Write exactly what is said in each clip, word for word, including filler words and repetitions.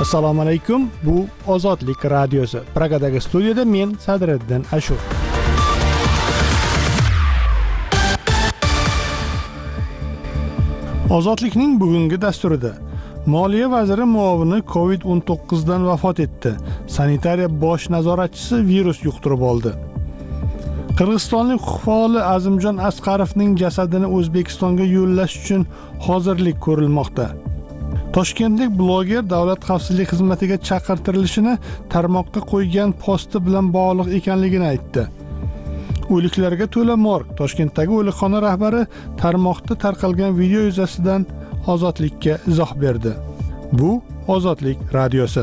Assalomu alaykum. Bu Ozodlik radiosi. Pragadagi studiyada men Sadriddin Ashur. Ozodlikning bugungi dasturida Moliya vaziri muovini covid o'n to'qqiz dan vafot etdi. Sanitariya bosh nazoratchisi virus yuqtirib oldi. Qirg'izistonlik huquq faoli Azimjon Asqarovning jasadini O'zbekistonga yo'llash uchun hozirlik ko'rilmoqda. Toshkentlik bloger davlat xavfsizlik xizmatiga chaqirtirilishini tarmoqqa qo'ygan posti bilan bog'liq ekanligini aytdi. O'liklarga to'la morg. Toshkentdagi o'likxona rahbari tarmoqda tarqalgan video yuzasidan Ozodlikka izoh berdi. Bu Ozodlik radiosi.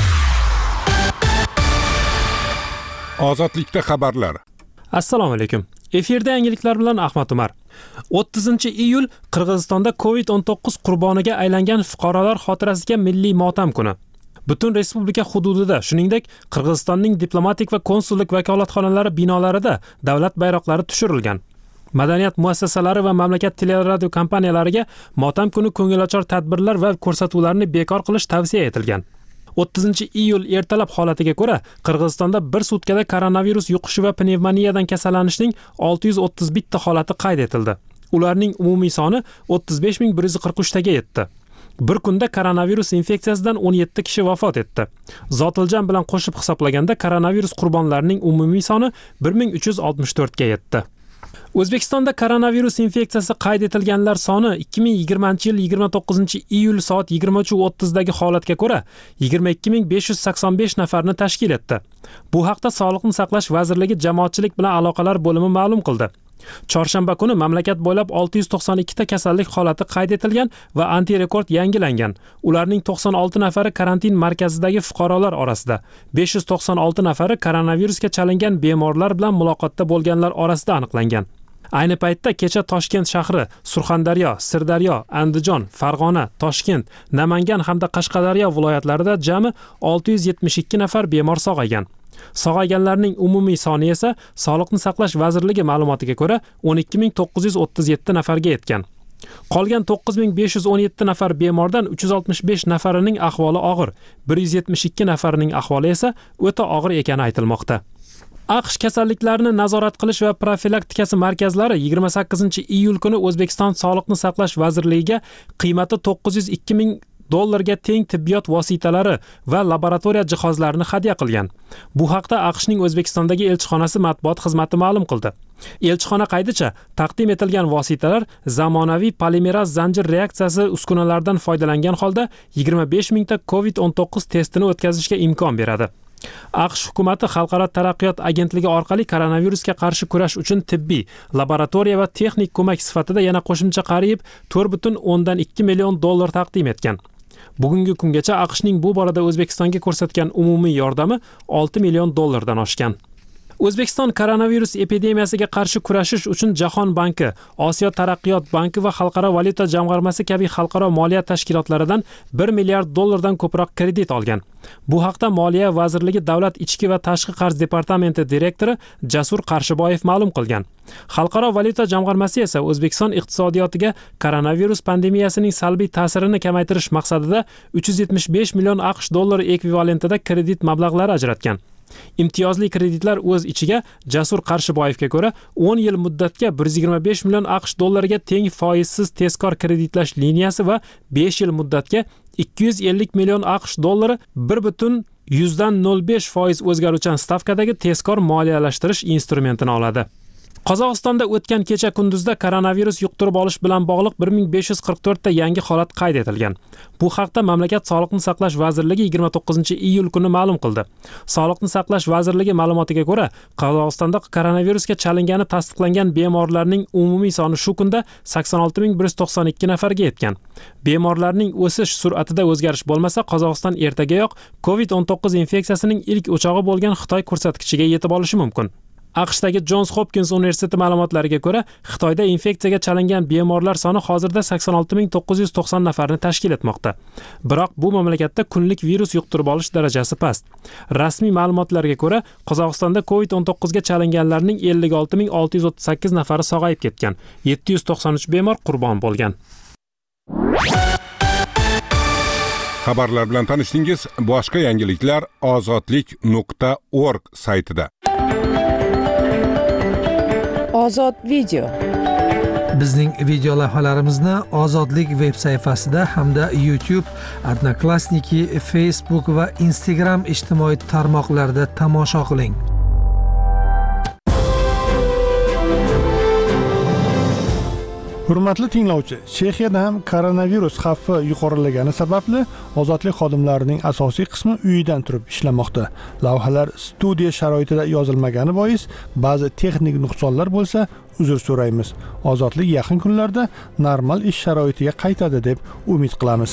Ozodlikda xabarlar. Assalomu alaykum. Efirda yangiliklar bilan Ahmad Umar. o'ttizinchi iyul Qirg'izistonda covid o'n to'qqiz qurboniga aylangan fuqarolar xotirasiga milliy motam kuni. Butun respublika hududida, shuningdek, Qirg'izistonning diplomatik va konsullik vakolatxonalari binolarida davlat bayroqlari tushirilgan. Madaniyat muassasalari va mamlakat teleradio kompaniyalariga motam kuni ko'ngilochar tadbirlar va ko'rsatuvlarni bekor qilish tavsiya etilgan. o'ttizinchi iyul ertalab holatiga ko'ra, Qirg'izistonda bir sutkada koronavirus yuqishi va pnevmoniyadan kasallanishning olti yuz o'ttiz bir ta holati qayd etildi. Ularning umumiy soni o'ttiz besh ming bir yuz qirq uch taga yetdi. Bir kunda koronavirus infeksiyasidan o'n yetti kishi vafot etdi. Zotiljan bilan qo'shib hisoblaganda koronavirus qurbonlarining umumiy soni bir ming uch yuz oltmish to'rt ga yetdi. O'zbekistonda koronavirus infeksiyasi qayd etilganlar soni ikki ming yigirmanchi yil yigirma to'qqizinchi iyul soat yigirma uch o'ttiz dagi holatga ko'ra yigirma ikki ming besh yuz sakson besh nafarni tashkil etdi. Bu haqda Sog'liqni saqlash vazirligi jamoatchilik bilan aloqalar bo'limi ma'lum qildi. Chorshanba kuni mamlakat bo'ylab olti yuz to'qson ikki ta kasallik holati qayd etilgan va antirekord yangilangan. Ularning to'qson olti nafari karantin markazidagi fuqarolar orasida, besh yuz to'qson olti nafari koronavirusga chalingan bemorlar bilan muloqotda bo'lganlar orasida aniqlangan. Ayni paytda kecha Toshkent shahri, Surxondaryo, Sirdaryo, Andijon, Farg'ona, Toshkent, Namangan hamda Qashqadaryo viloyatlarida jami olti yuz yetmish ikki nafar bemor sog'aygan. Sog'ayganlarning umumiy soni esa Sog'liqni saqlash vazirligi ma'lumotiga ko'ra o'n ikki ming to'qqiz yuz o'ttiz yetti nafarga yetgan. Qolgan to'qqiz ming besh yuz o'n yetti nafar bemordan uch yuz oltmish besh nafarining ahvoli og'ir, bir yuz yetmish ikki nafarining ahvoli esa o'ta og'ir ekani aytilmoqda. AQSh kasalliklarni nazorat qilish va profilaktikasi markazlari yigirma sakkizinchi iyul kuni O'zbekiston Sog'liqni saqlash vazirligiga qiymati to'qqiz yuz ikki ming dollarga teng tibbiyot vositalari va laboratoriya jihozlarini hadya qilgan. Bu haqda AQShning O'zbekistondagi elchixonasi matbuot xizmati ma'lum qildi. Elchixona qaydicha, taqdim etilgan vositalar zamonaviy polimeraz zanjir reaksiyasi uskunalaridan foydalangan holda yigirma besh ming ta covid o'n to'qqiz testini o'tkazishga imkon beradi. AQSh hukumati Xalqaro taraqqiyot agentligi orqali koronavirusga qarshi kurash uchun tibbiy, laboratoriya va texnik ko'mak sifatida yana qo'shimcha qariyb to'rt butun o'ndan ikki million dollar taqdim etgan. Bugungi kungacha AQShning bu borada O'zbekistonga ko'rsatgan umumiy yordami olti million dollardan oshgan. O'zbekiston koronavirus epidemiyasiga qarshi kurashish uchun Jahon banki, Osiyo taraqqiyot banki va Xalqaro valyuta jamg'armasi kabi xalqaro moliya tashkilotlaridan bir milliard dollardan ko'proq kredit olgan. Bu haqda Moliya vazirligi Davlat ichki va tashqi qarz departamenti direktori Jasur Qarshiboyev ma'lum qilgan. Xalqaro valyuta jamg'armasi esa O'zbekiston iqtisodiyotiga koronavirus pandemiyasining salbiy ta'sirini kamaytirish maqsadida uch yuz yetmish besh million AQSh dollari ekvivalentida kredit mablag'lari ajratgan. Imtiyozli kreditlar o'z ichiga Jasur Qarshiboyevga ko'ra o'n yil muddatga bir yuz yigirma besh million AQSh dollariga teng foizsiz tezkor kreditlash liniyasi va besh yil muddatga ikki yuz ellik million AQSh dollari bir butun yuzdan nol besh foiz o'zgaruvchan stavkadagi tezkor moliyalashtirish instrumentini oladi. Qozog'istonda o'tgan kecha kunduzda koronavirus yuqtirib olish bilan bog'liq bir ming besh yuz qirq to'rt ta yangi holat qayd etilgan. Bu haqda mamlakat Sog'liqni saqlash vazirligi yigirma to'qqizinchi iyul kuni ma'lum qildi. Sog'liqni saqlash vazirligi ma'lumotiga ko'ra, Qozog'istonda koronavirusga chalingani tasdiqlangan bemorlarning umumiy soni shu kunda sakson olti ming bir yuz to'qson ikki nafarga yetgan. Bemorlarning o'sish sur'atida o'zgarish bo'lmasa, Qozog'iston ertagayoq covid o'n to'qqiz infeksiyasining ilk o'chog'i bo'lgan Xitoy ko'rsatkichiga yetib olishi mumkin. AQShdagi Johns Hopkins universiteti ma'lumotlariga ko'ra, Xitoyda infeksiyaga chalingan bemorlar soni hozirda sakson olti ming to'qqiz yuz to'qson nafarni tashkil etmoqda. Biroq bu mamlakatda kunlik virus yuqtirib olish darajasi past. Rasmiy ma'lumotlarga ko'ra, Qozog'istonda covid o'n to'qqiz ga chalinganlarning ellik olti ming olti yuz o'ttiz sakkiz nafari sog'ayib ketgan. yetti yuz to'qson uch bemor qurbon bo'lgan. Xabarlar bilan tanishdingiz. Boshqa yangiliklar ozodlik nuqta org saytida. Ozod video. Bizning video lavhalarimizni Ozodlik veb sayfasida hamda YouTube, Odnoklassniki, Facebook va Instagram ijtimoiy tarmoqlarida tomosha qiling. Hurmatli tinglovchi, Chexiyada ham koronavirus xavfi yuqorilagani sababli ozodlik xodimlarining asosiy qismi uyidan turib ishlamoqda. Lavhalar studiya sharoitida yozilmagani bois ba'zi texnik nuqsonlar bo'lsa, uzr so'raymiz. Ozodlik yaqin kunlarda normal ish sharoitiga qaytadi deb umid qilamiz.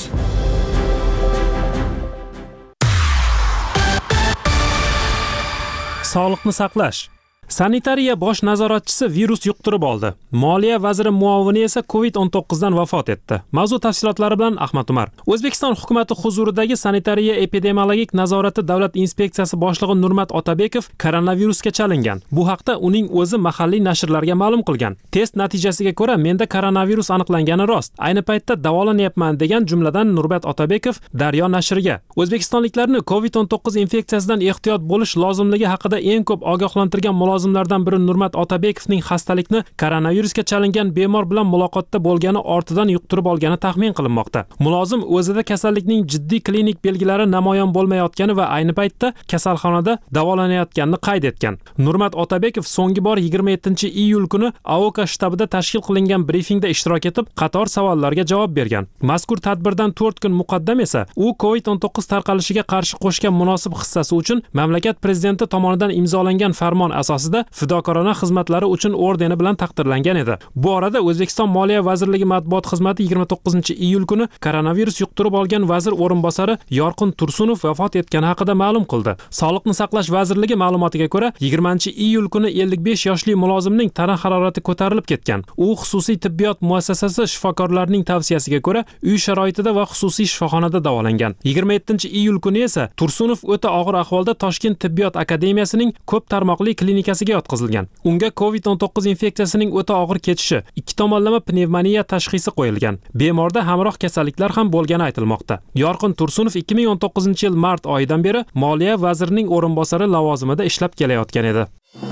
Sog'liqni saqlash. Sanitariya bosh nazoratchisi virus yuqtirib oldi. Moliya vaziri muovini esa covid o'n to'qqiz dan vafot etdi. Mavzu tafsilotlari bilan Ahmad Umar. O'zbekiston hukumatı huzuridagi sanitariya epidemiologik nazorati davlat inspeksiyasi boshlig'i Nurmat Otabekov koronavirusga chalingan. Bu haqda uning o'zi mahalliy nashrlarga ma'lum qilgan. Test natijasiga ko'ra menda koronavirus aniqlangani rost. Ayni paytda davolanyapman degan jumladan Nurmat Otabekov Daryo nashriga o'zbekistonliklarni covid o'n to'qqiz infeksiyasidan ehtiyot bo'lish lozimligi haqida eng ko'p ogohlantirgan mulozimlardan biri Nurmat Otabekovning xastalikni koronavirusga chalingan bemor bilan muloqotda bo'lgani ortidan yuqtirib olgani taxmin qilinmoqda. Mulozim o'zida kasallikning jiddiy klinik belgilari namoyon bo'lmayotgani va ayni paytda kasalxonada davolanayotganini qayd etgan. Nurmat Otabekov so'nggi bor yigirma yettinchi iyul kuni A O K shtabida tashkil qilingan brifingda ishtirok etib, qator savollarga javob bergan. Mazkur tadbirdan to'rt kun muqaddam esa u covid o'n to'qqiz tarqalishiga qarshi qo'shgan munosib hissasi uchun mamlakat prezidenti tomonidan imzolangan farmon asosida fidokorona xizmatlari uchun ordeni bilan taqdirlangan edi. Bu orada O'zbekiston Moliya vazirligi matbuot xizmati yigirma to'qqizinchi iyul kuni koronavirus yuqtirib olgan vazir o'rinbosari Yorqin Tursunov vafot etgani haqida ma'lum qildi. Sog'liqni saqlash vazirligi ma'lumotiga ko'ra, yigirmanchi iyul kuni ellik besh yoshli mulozimning tana harorati ko'tarilib ketgan. U xususiy tibbiyot muassasasi shifokorlarining tavsiyasiga ko'ra uy sharoitida va xususiy shifoxonada davolangan. yigirma yettinchi iyul kuni esa Tursunov o'ta og'ir ahvolda Toshkent tibbiyot akademiyasining ko'p tarmoqli klinikasiga yotqizilgan. Unga covid o'n to'qqiz infeksiyasining o'ta og'ir kechishi, ikki tomonlama pnevmoniya tashxisi qo'yilgan. Bemorda hamroh kasalliklar ham bo'lgani aytilmoqda. Yorqin Tursunov ikki ming o'n to'qqizinchi yil mart oyidan beri Moliya vazirining o'rinbosari lavozimida ishlab kelayotgan edi.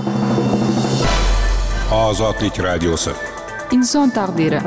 Ozodlik radiosi. Inson taqdiri.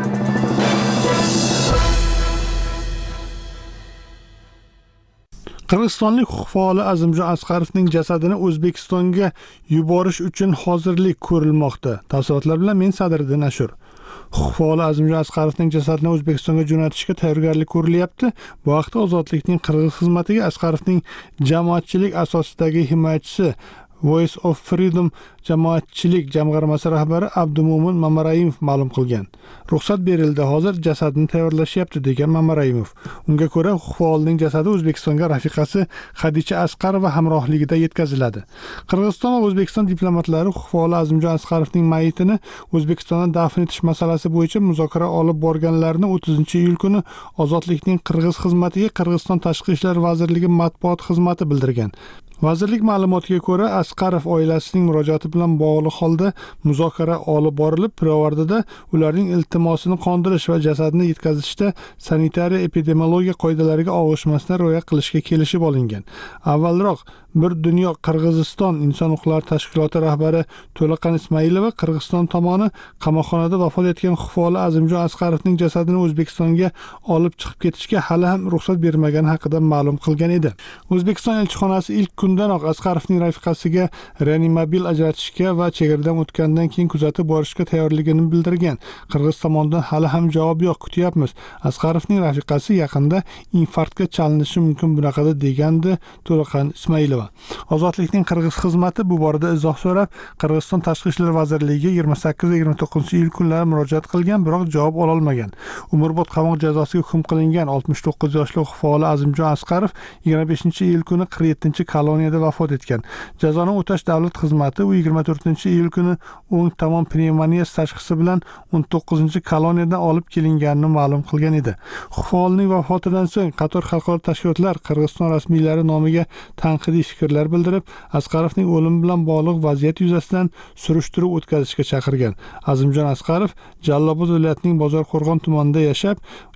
Qirg'izistonlik huquq faoli Azimjon Asqarovning jasadini O'zbekistonga yuborish uchun hozirlik ko'rilmoqda. Tafsilotlar bilan men Sadriddin Nashr. Huquq faoli Azimjon Asqarovning jasadini O'zbekistonga jo'natishga tayyorgarlik ko'rilyapti. Bu haqda Ozodlikning Qirg'iz xizmatiga Asqarovning jamoatchilik asosidagi himoyachisi Voice of Freedom jamoatchilik jamg'armasi rahbari Abdumo'min Mamarayimov ma'lum qilgan. Ruxsat berildi, hozir jasadni tayyorlashyapti degan Mamarayimov. Unga ko'ra, huquq faolining jasadi O'zbekistonga rafiqasi Xadicha Asqarova hamrohligida yetkaziladi. Qirg'iziston va O'zbekiston diplomatlari huquq faoli Azimjon Asqarovning mayitini O'zbekistonda dafn etish masalasi bo'yicha muzokara olib borganlarini o'ttizinchi iyul kuni Ozodlikning Qirg'iz xizmatiga Qirg'iziston Tashqi ishlar vazirligi matbuot xizmati bildirgan. Vazirlik ma'lumotiga ko'ra, Asqarov oilasining murojaati bilan bog'liq holda muzokara olib borilib, pirovardida ularning iltimosini qondirish va jasadni yetkazishda sanitariya epidemiologiya qoidalariga og'ishmasdan rioya qilishga kelishib olingan. Avvalroq Bir dunyo Qirg'iziston inson huquqlari tashkiloti rahbari To'laqan Ismailova Qirg'iziston tomoni qamoqxonada vafot etgan huquq faoli Azimjon Asqarovning jasadini O'zbekistonga olib chiqib ketishga hali ham ruxsat bermagani haqida ma'lum qilgan edi. O'zbekiston elchixonasi ilk kundanoq Asqarovning rafiqasiga reanimobil ajratishga va chegaradan o'tgandan keyin kuzatib borishga tayyorligini bildirgan. Qirg'iz tomonidan hali ham javob yo'q, kutyapmiz. Asqarovning rafiqasi yaqinda infarktga chalinishi mumkin bunaqada degandi To'laqan Ismailova. Ozodlikning Qirg'iz xizmati bu borada izoh so'rab, Qirg'iziston Tashqi ishlar vazirligiga yigirma sakkiz va yigirma to'qqizinchi iyul kunlari murojaat qilgan, biroq javob ola olmagan. Umrbod qamoq jazosiga hukm qilingan oltmish to'qqiz yoshli huquq faoli Azimjon Asqarov yigirma beshinchi iyul kuni qirq yettinchi koloniyada vafot etgan. Jazoni o'tash davlat xizmati u yigirma to'rtinchi iyul kuni o'ng tomon pnevmoniyasi tashxisi bilan o'n to'qqizinchi koloniyadan olib kelinganini ma'lum qilgan edi. Huquq faolining vafotidan so'ng qator xalqaro tashkilotlar Qirg'iziston rasmiylari nomiga tanqidiy fikrlar bildirib, Asqarovning o'limi bilan bog'liq vaziyat yuzasidan surishtiruv o'tkazishga chaqirgan. Azimjon Asqarov Jallobod viloyatining Bozorqo'rg'on tumanida yashab,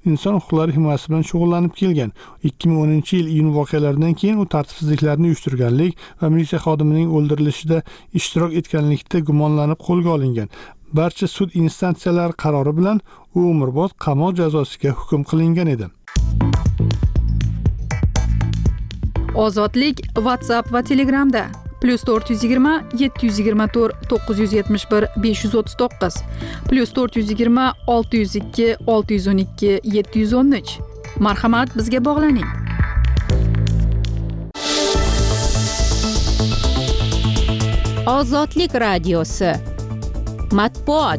inson huquqlari himoyasi bilan shug'ullanib kelgan. ikki ming o'ninchi yil iyun voqealaridan keyin u tartibsizliklarni uyushtirganlik va militsiya xodimining o'ldirilishida ishtirok etganlikda gumonlanib qo'lga olingan. Barcha sud instansiyalari qarori bilan u umrbod qamoq jazosiga hukm qilingan edi. Ozodlik WhatsApp va Telegramda plus to'rt yuz yigirma yetti yuz yigirma to'rt to'qqiz yuz yetmish bir besh yuz o'ttiz to'qqiz plus to'rt yuz yigirma olti yuz ikki olti yuz o'n ikki yetti yuz o'n uch. Marhamat, bizga bog'laning. Ozodlik radiosi matbuot.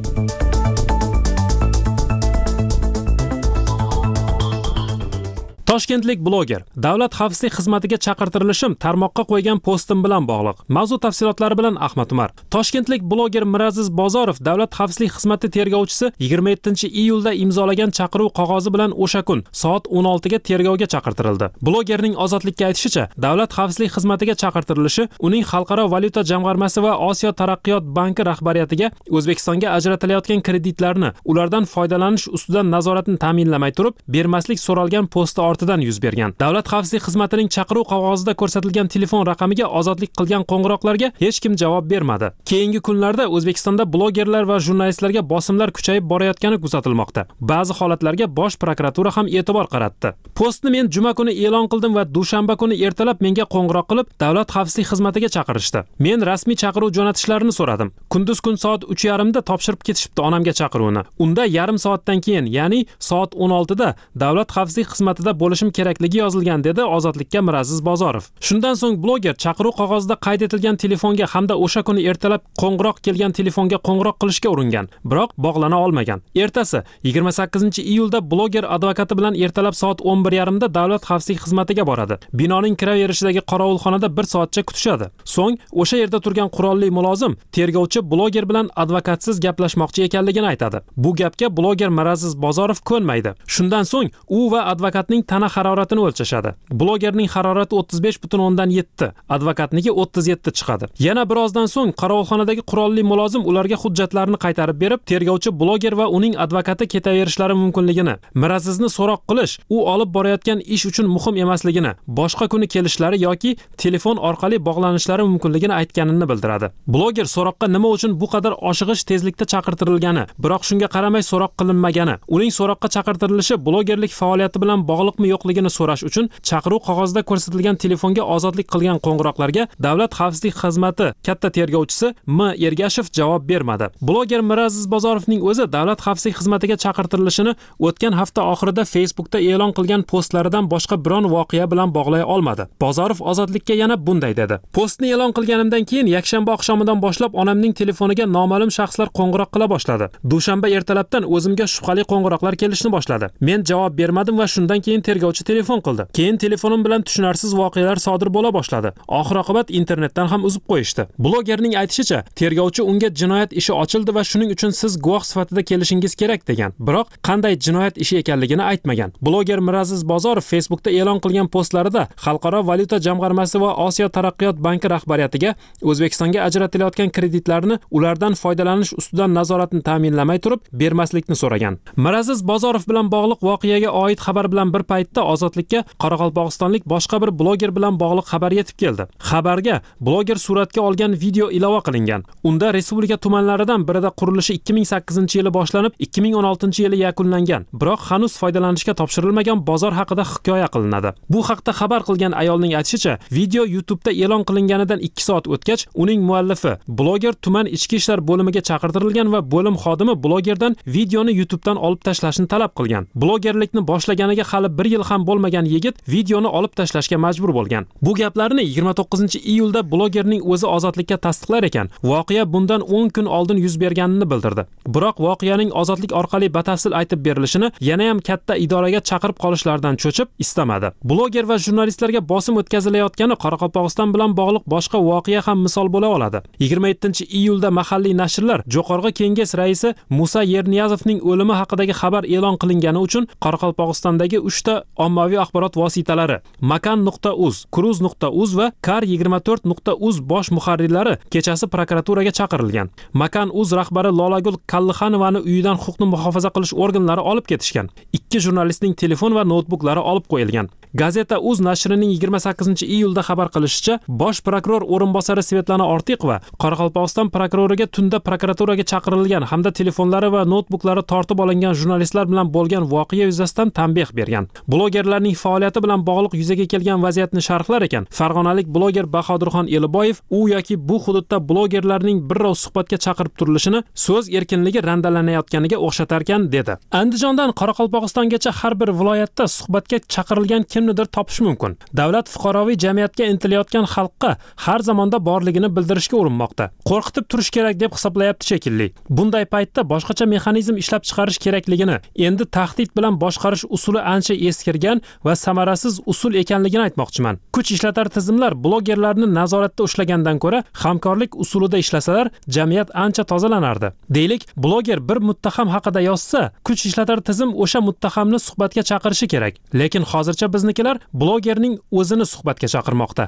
Toshkentlik bloger davlat xavfsizlik xizmatiga chaqirtirilishim tarmoqqa qo'ygan postim bilan bog'liq. Mavzu tafsilotlari bilan Ahmad Umar. Toshkentlik bloger Miraziz Bozorov davlat xavfsizlik xizmati tergovchisi yigirma yettinchi iyulda imzolagan chaqiruv qog'ozi bilan o'sha kun soat o'n oltiga tergovga chaqirtirildi. Blogerning ozodlikka aytishicha, davlat xavfsizlik xizmatiga chaqirtirilishi uning Xalqaro valyuta jamg'armasi va Osiyo taraqqiyot banki rahbariyatiga O'zbekistonga ajratilayotgan kreditlarni ulardan foydalanish ustidan nazoratni ta'minlamay turib, bermaslik so'ralgan posti ortidan yuz bergan. Davlat xavfsizlik xizmatining chaqiruv qog'ozida ko'rsatilgan telefon raqamiga ozodlik qilgan qo'ng'iroqlarga hech kim javob bermadi. Keyingi kunlarda O'zbekistonda blogerlar va jurnalistlarga bosimlar kuchayib borayotgani kuzatilmoqda. Ba'zi holatlarga bosh prokuratura ham e'tibor qaratdi. Postni men juma kuni e'lon qildim va dushanba kuni ertalab menga qo'ng'iroq qilib, davlat xavfsizlik xizmatiga chaqirishdi. Men rasmiy chaqiruv jo'natishlarini so'radim. Kunduz kun soat uch yarim da topshirib ketishibdi onamga chaqiruvni. Unda yarim soatdan keyin, ya'ni soat o'n oltida davlat xavfsizlik xizmatida bo'lishim kerakligi yozilgan, dedi Ozodlikka Miraziz Bozorov. Shundan so'ng bloger chaqiruv qog'ozida qayd etilgan telefonga hamda o'sha kuni ertalab qo'ng'iroq kelgan telefonga qo'ng'iroq qilishga uringan, biroq bog'lana olmagan. Ertasi yigirma sakkizinchi iyulda bloger advokati bilan ertalab soat o'n bir yarim da davlat xavfsizlik xizmatiga boradi. Binoning kiraverishidagi qorovulxonada bir soatcha kutishadi. So'ng o'sha yerda turgan qurolli mulozim tergovchi bloger bilan advokatsiz gaplashmoqchi ekanligini aytadi. Bu gapga bloger Miraziz Bozorov ko'nmaydi. Shundan so'ng u va advokatning tana haroratini o'lchashadi. Blogerning harorati o'ttiz besh butun o'ndan yetti, advokatniki o'ttiz yetti chiqadi. Yana birozdan so'ng qorovulxonadagi qurolli mulozim ularga hujjatlarni qaytarib berib, tergovchi bloger va uning advokati ketaverishlari mumkinligini, Mirazizni so'roq qilish u olib borayotgan ish uchun muhim emasligini, boshqa kuni kelishlari yoki telefon orqali bog'lanishlari mumkinligini aytganini bildiradi. Bloger so'roqqa nima uchun bu qadar oshig'ish tezlikda chaqirtirilgani, biroq shunga qaramay so'roq qilinmagani, uning so'roqqa chaqirtirilishi blogerlik faoliyati bilan bog'liqmi yo'qligini so'rash uchun chaqiruv qog'ozida ko'rsatilgan telefonga ozodlik qilgan qo'ng'iroqlarga davlat xavfsizlik xizmati katta tergovchisi M Ergashev javob bermadi. Bloger Miraziz Bozorovning o'zi davlat xavfsizlik xizmatiga chaqirtirilishini o'tgan hafta oxirida Facebookda e'lon qilgan postlaridan boshqa biron voqea bilan bog'lay olmadi. Bozorov Ozodlikka yana bunday dedi: Postni e'lon qilganimdan keyin yakshanba oqshomidan boshlab onamning telefoniga noma'lum shaxslar qo'ng'iroq qila boshladi. Dushanba ertalabdan o'zimga shubhali qo'ng'iroqlar kelishni boshladi. Men javob bermadim va shundan keyin tergovchi telefon qildi. Keyin telefonim bilan tushunarsiz voqealar sodir bo'la boshladi. Oxir-oqibat internetdan ham uzib qo'yishdi. Blogerning aytishicha, tergovchi unga jinoyat ishi ochildi va shuning uchun siz guvoh sifatida kelishingiz kerak degan. Biroq qanday jinoyat ishi ekanligini aytmagan. Bloger Miraziz Bozorov Facebookda e'lon qilgan postlarida Xalqaro valyuta jamg'armasi va Osiyo taraqqiyot banki rahbariyatiga O'zbekistonga ajratilayotgan kreditlarni ulardan foydalanish ustidan nazoratni ta'minlamay turib, bermaslikni so'ragan. Miraziz Bozorov bilan bog'liq voqeaga oid xabar bilan bir paytda Ozodlikka qoraqalpog'istonlik boshqa bir bloger bilan bog'liq xabar yetib keldi. Xabarga bloger suratga olgan video ilova qilingan. Unda respublika tumanlaridan birida qurilishi ikki ming sakkizinchi yili boshlanib, ikki ming o'n oltinchi yili yakunlangan, biroq hanuz foydalanishga topshirilmagan bozor haqida hikoya qilinadi. Bu haqda xabar qilgan ayolning aytishicha, video YouTube'da e'lon qilinganidan ikki soat o'tgach, uning muallifi bloger tuman ichki ishlar bo'limiga chaqirtirilgan va bo'lim xodimi blogerdan videoni YouTube'dan olib tashlashni talab qilgan. Blogerlikni boshlaganiga hali bir yil ham bo'lmagan yigit videoni olib tashlashga majbur bo'lgan. Bu gaplarni yigirma to'qqizinchi iyulda blogerning o'zi Ozodlikka tasdiqlar ekan. Voqea bundan o'n kun oldin yuz berganini bildirdi. Biroq voqeaning Ozodlik orqali batafsil aytib berilishini yana ham katta idoraga chaqirib qolishlaridan cho'chib istamadi. Bloger va jurnalistlarga bosim o'tkazilayotgani Qoraqalpog'iston bilan bog'liq boshqa voqea ham misol bo'la oladi. yigirma yettinchi iyulda mahalliy nashrlar Jo'qorg'i Kenges raisi Musa Yerniyazovning o'limi haqidagi xabar e'lon qilingani uchun Qoraqalpog'istondagi uchta ommaviy axborot vositalari makan nuqta uz, kruz nuqta uz va kar yigirma to'rt nuqta uz bosh muharrirlari kechasi prokuraturaga chaqirilgan. Makan uz rahbari Lolagul Kallixanovani uyidan huquqni muhofaza qilish organlari olib ketishgan. Ikki jurnalistning telefon va noutbuklari olib qo'yilgan. Gazeta uz nashrining yigirma sakkizinchi iyulda xabar qilishicha, bosh prokuror o'rinbosari Svetlana Ortiqova Qoraqalpog'iston prokuroriga tunda prokuraturaga chaqirilgan hamda telefonlari va noutbuklari tortib olingan jurnalistlar bilan bo'lgan voqea yuzasidan tanbeh bergan. Blogerlarning faoliyati bilan bog'liq yuzaga kelgan vaziyatni sharhlar ekan, farg'onalik bloger Bahodirxon Eliboyev u yoki bu hududda blogerlarning birrov suhbatga chaqirib turilishini so'z erkinligi randalanayotganiga o'xshatarkan dedi. Andijondan Qoraqalpog'istongacha har bir viloyatda suhbatga chaqirilgan kimnidir topish mumkin. Davlat fuqaroviy jamiyatga intilayotgan xalqqa har zamonda borligini bildirishga urinmoqda. Qo'rqitib turish kerak deb hisoblayapti shekilli. Bunday paytda boshqacha mexanizm ishlab chiqarish kerakligini, endi tahdid bilan boshqarish usuli ancha eskirgan va samarasiz usul ekanligini aytmoqchiman. Kuch ishlatar tizimlar blogerlarni nazoratda ushlagandan ko'ra hamkorlik usulida ishlasalar, jamiyat ancha tozalanardi. Deylik, bloger bir muttaham haqida yozsa, kuch ishlatar tizim o'sha muttahamni suhbatga chaqirishi kerak. Lekin hozircha biznikilar blogerning o'zini suhbatga chaqirmoqda.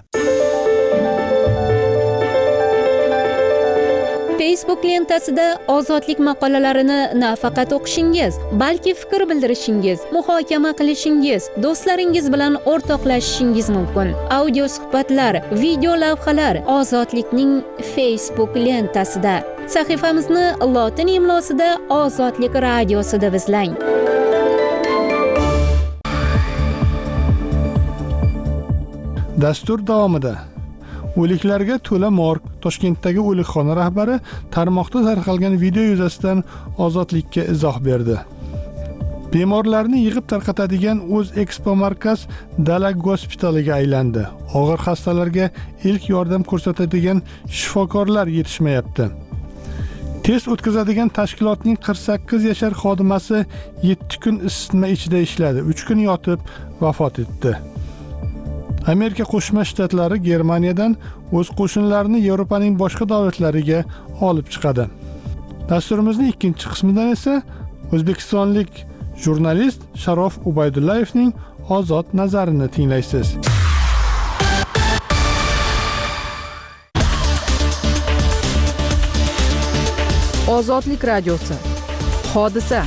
Facebook lentasida ozodlik maqolalarini nafaqat o'qishingiz, balki fikr bildirishingiz, muhokama qilishingiz, do'stlaringiz bilan o'rtoqlashishingiz mumkin. Audio suhbatlar, video lavhalar ozodlikning Facebook lentasida. Sahifamizni lotin imlosida Ozodlik radiosi deb izlang. Dastur davomida o'liklarga to'la morg Toshkentdagi o'likxona rahbari tarmoqda tarqalgan video yuzasidan Ozodlikka izoh berdi. Bemorlarni yig'ib tarqatadigan o'z Expo markaz Dala gospitaliga aylandi. Og'ir xastalarga ilk yordam ko'rsatadigan shifokorlar yetishmayapti. Test o'tkazadigan tashkilotning qirq sakkiz yashar xodimasi yetti kun isitma ichida ishladi, uch kun yotib vafot etdi. Amerika Qo'shma Shtatlari Germaniyadan o'z qo'shinlarini Yevropaning boshqa davlatlariga olib chiqadi. Dasturimizning ikkinchi qismidan esa o'zbekistonlik jurnalist Sharof Ubaydullayevning ozod nazarini tinglaysiz. Ozodlik radiosi. Hodisa.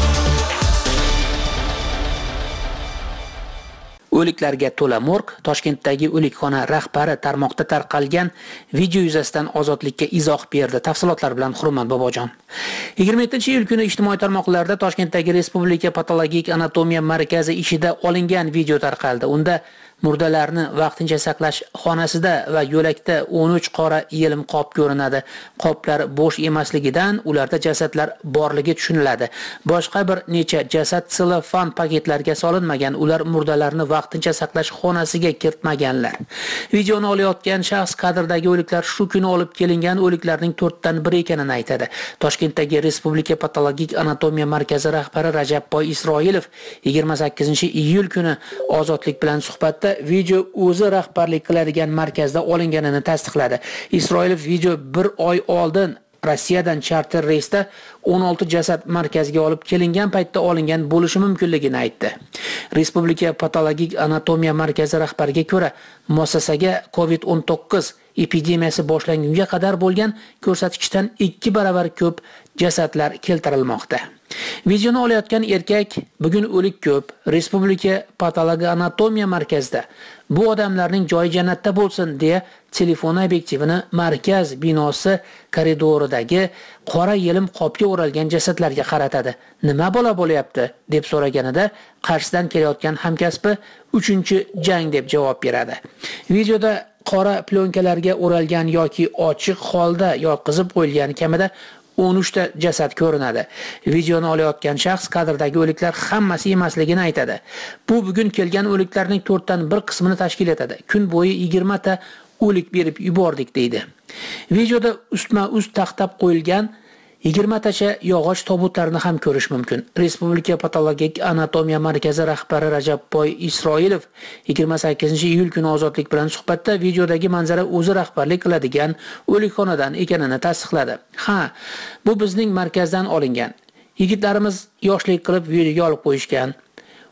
O'liklarga to'la morg Toshkentdagi o'likxona rahbari tarmoqda tarqalgan video yuzasidan Ozodlikka izoh berdi. Tafsilotlar bilan Hurmat Bobojon. yigirma yettinchi iyul kuni ijtimoiy tarmoqlarda Toshkentdagi Respublika patologik anatomiya markazi ishida olingan video tarqaldi. Unda murdalarni vaqtincha saqlash xonasida va yo'lakda o'n uch qora yelim qop ko'rinadi. Qoplar bo'sh emasligidan ularda jasadlar borligi tushuniladi. Boshqa bir necha jasad selofan paketlarga solinmagan, ular murdalarni vaqtincha saqlash xonasiga kiritmaganlar. Videoni olayotgan shaxs kadrdagi o'liklar shu kuni olib kelingan o'liklarning to'rtdan biri ekanini aytadi. Toshkentdagi Respublika patologik anatomiya markazi rahbari Rajabboy Isroilov yigirma sakkizinchi iyul kuni Ozodlik bilan suhbatda video o'zi rahbarlik qiladigan markazda olinganini tasdiqladi. Isroilov video bir oy oldin Rossiyadan charter reysda o'n olti jasad markazga olib kelingan paytda olingan bo'lishi mumkinligini aytdi. Respublika patologik anatomiya markazi rahbariga ko'ra, muassasaga COVID o'n to'qqiz epidemiyasi boshlangunga qadar bo'lgan ko'rsatkichdan ikki baravar ko'p jasadlar keltirilmoqda. Videoni olayotgan erkak bugun o'lik ko'p, Respublika patologiya anatomiya markazida. Bu odamlarning joyi jannatda bo'lsin deya telefon obyektivini markaz binosi koridoridagi qora yelim qopga o'ralgan jasadlarga qaratadi. Nima bo'la bo'lyapti deb so'raganida qarshisidan kelayotgan hamkasbi uchinchi jang deb javob beradi. Videoda qora plyonkalarga o'ralgan yoki ochiq holda yotqizib qo'yilgan kamida o'n uch ta jasad ko'rinadi. Videoni olayotgan shaxs kadrdagi o'liklar hammasi emasligini aytadi. Bu bugun kelgan o'liklarning to'rtdan bir qismini tashkil etadi. Kun bo'yi yigirma ta o'lik berib yubordik deydi. Videoda ustma-ust taxtab qo'yilgan yigirma tacha yog'och tobutlarni ham ko'rish mumkin. Respublika patologik anatomiya markazi rahbari Rajabboy Isroilov yigirma sakkizinchi iyul kuni Ozodlik bilan suhbatda videodagi manzara o'zi rahbarlik qiladigan o'likxonadan ekanini tasdiqladi. Ha, bu bizning markazdan olingan. Yigitlarimiz yoshlik qilib videoga olib qo'yishgan.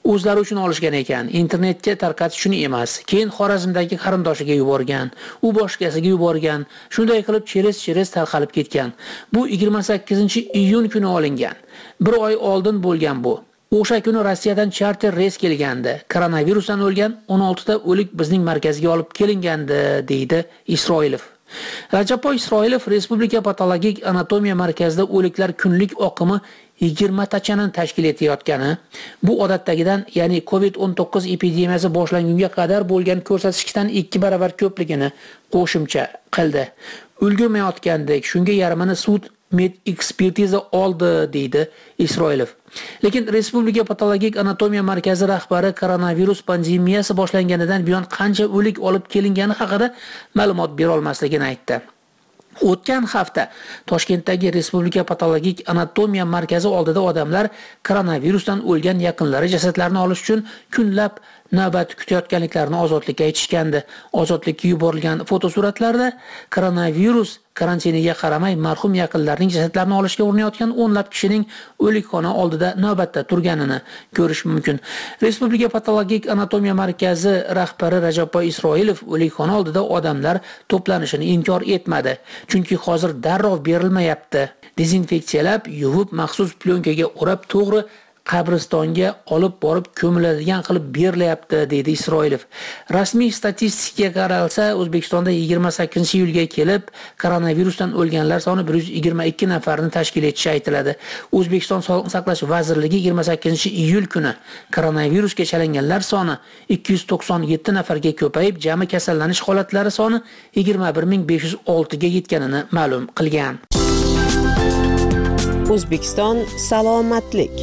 o'zlari uchun olishgan ekan. Internetga tarqatish uchun emas. Keyin Xorazmdagi qarindoshiga yuborgan, u boshqasiga yuborgan. Shunday qilib cheres-cheres tarqalib ketgan. Bu yigirma sakkizinchi iyun kuni olingan. Bir oy oldin bo'lgan bu. O'sha kuni Rossiyadan charter reys kelgandi. Koronavirusdan o'lgan o'n olti ta o'lik bizning markazga olib kelingandi, deydi Isroilov. Rajapoy Isroilov Respublika patologik anatomiya markazida o'liklar kunlik oqimi yigirma tachani tashkil etayotgani, bu odatdagidan, ya'ni covid o'n to'qqiz epidemiyasi boshlangunga qadar bo'lgan ko'rsatkichdan ikki baravar ko'pligini qo'shimcha qildi. Ulgurmayotgandek, shunga yarmini sud med ekspertiza oldi, deydi Isroilov. Lekin Respublika patologik anatomiya markazi rahbari koronavirus pandemiyasi boshlanganidan buyon qancha o'lik olib kelingani haqida ma'lumot bera olmasligini aytdi. O'tgan hafta Toshkentdagi Respublika patologik anatomiya markazi oldida odamlar koronavirusdan o'lgan yaqinlari jasadlarini olish uchun kunlab navbat kutayotganliklarini Ozodlikka aytishgandi. Ozodlikka yuborilgan fotosuratlarda koronavirus karantiniga qaramay marhum yaqinlarining jasadlarini olishga urinayotgan o'nlab kishining o'likxona oldida navbatda turganini ko'rish mumkin. Respublika patologik anatomiya markazi rahbari Rajapoy Isroilov o'likxona oldida odamlar to'planishini inkor etmadi. Chunki hozir darrov berilmayapti. Dezinfeksiyalab, yuvib, maxsus plyonkaga o'rab, to'g'ri qabristonga olib borib ko'miladigan qilib berilyapti, deydi Isroilov. Rasmiy statistikaga qaralsa, O'zbekistonda yigirma sakkizinchi iyulga kelib koronavirusdan o'lganlar soni bir yuz yigirma ikki nafarni tashkil etishi aytiladi. O'zbekiston Sog'liqni saqlash vazirligi yigirma sakkizinchi iyul kuni koronavirusga chalinganlar soni ikki yuz to'qson yetti nafarga ko'payib, jami kasallanish holatlari soni yigirma bir ming besh yuz olti ga yetganini ma'lum qilgan. O'zbekiston salomatlik.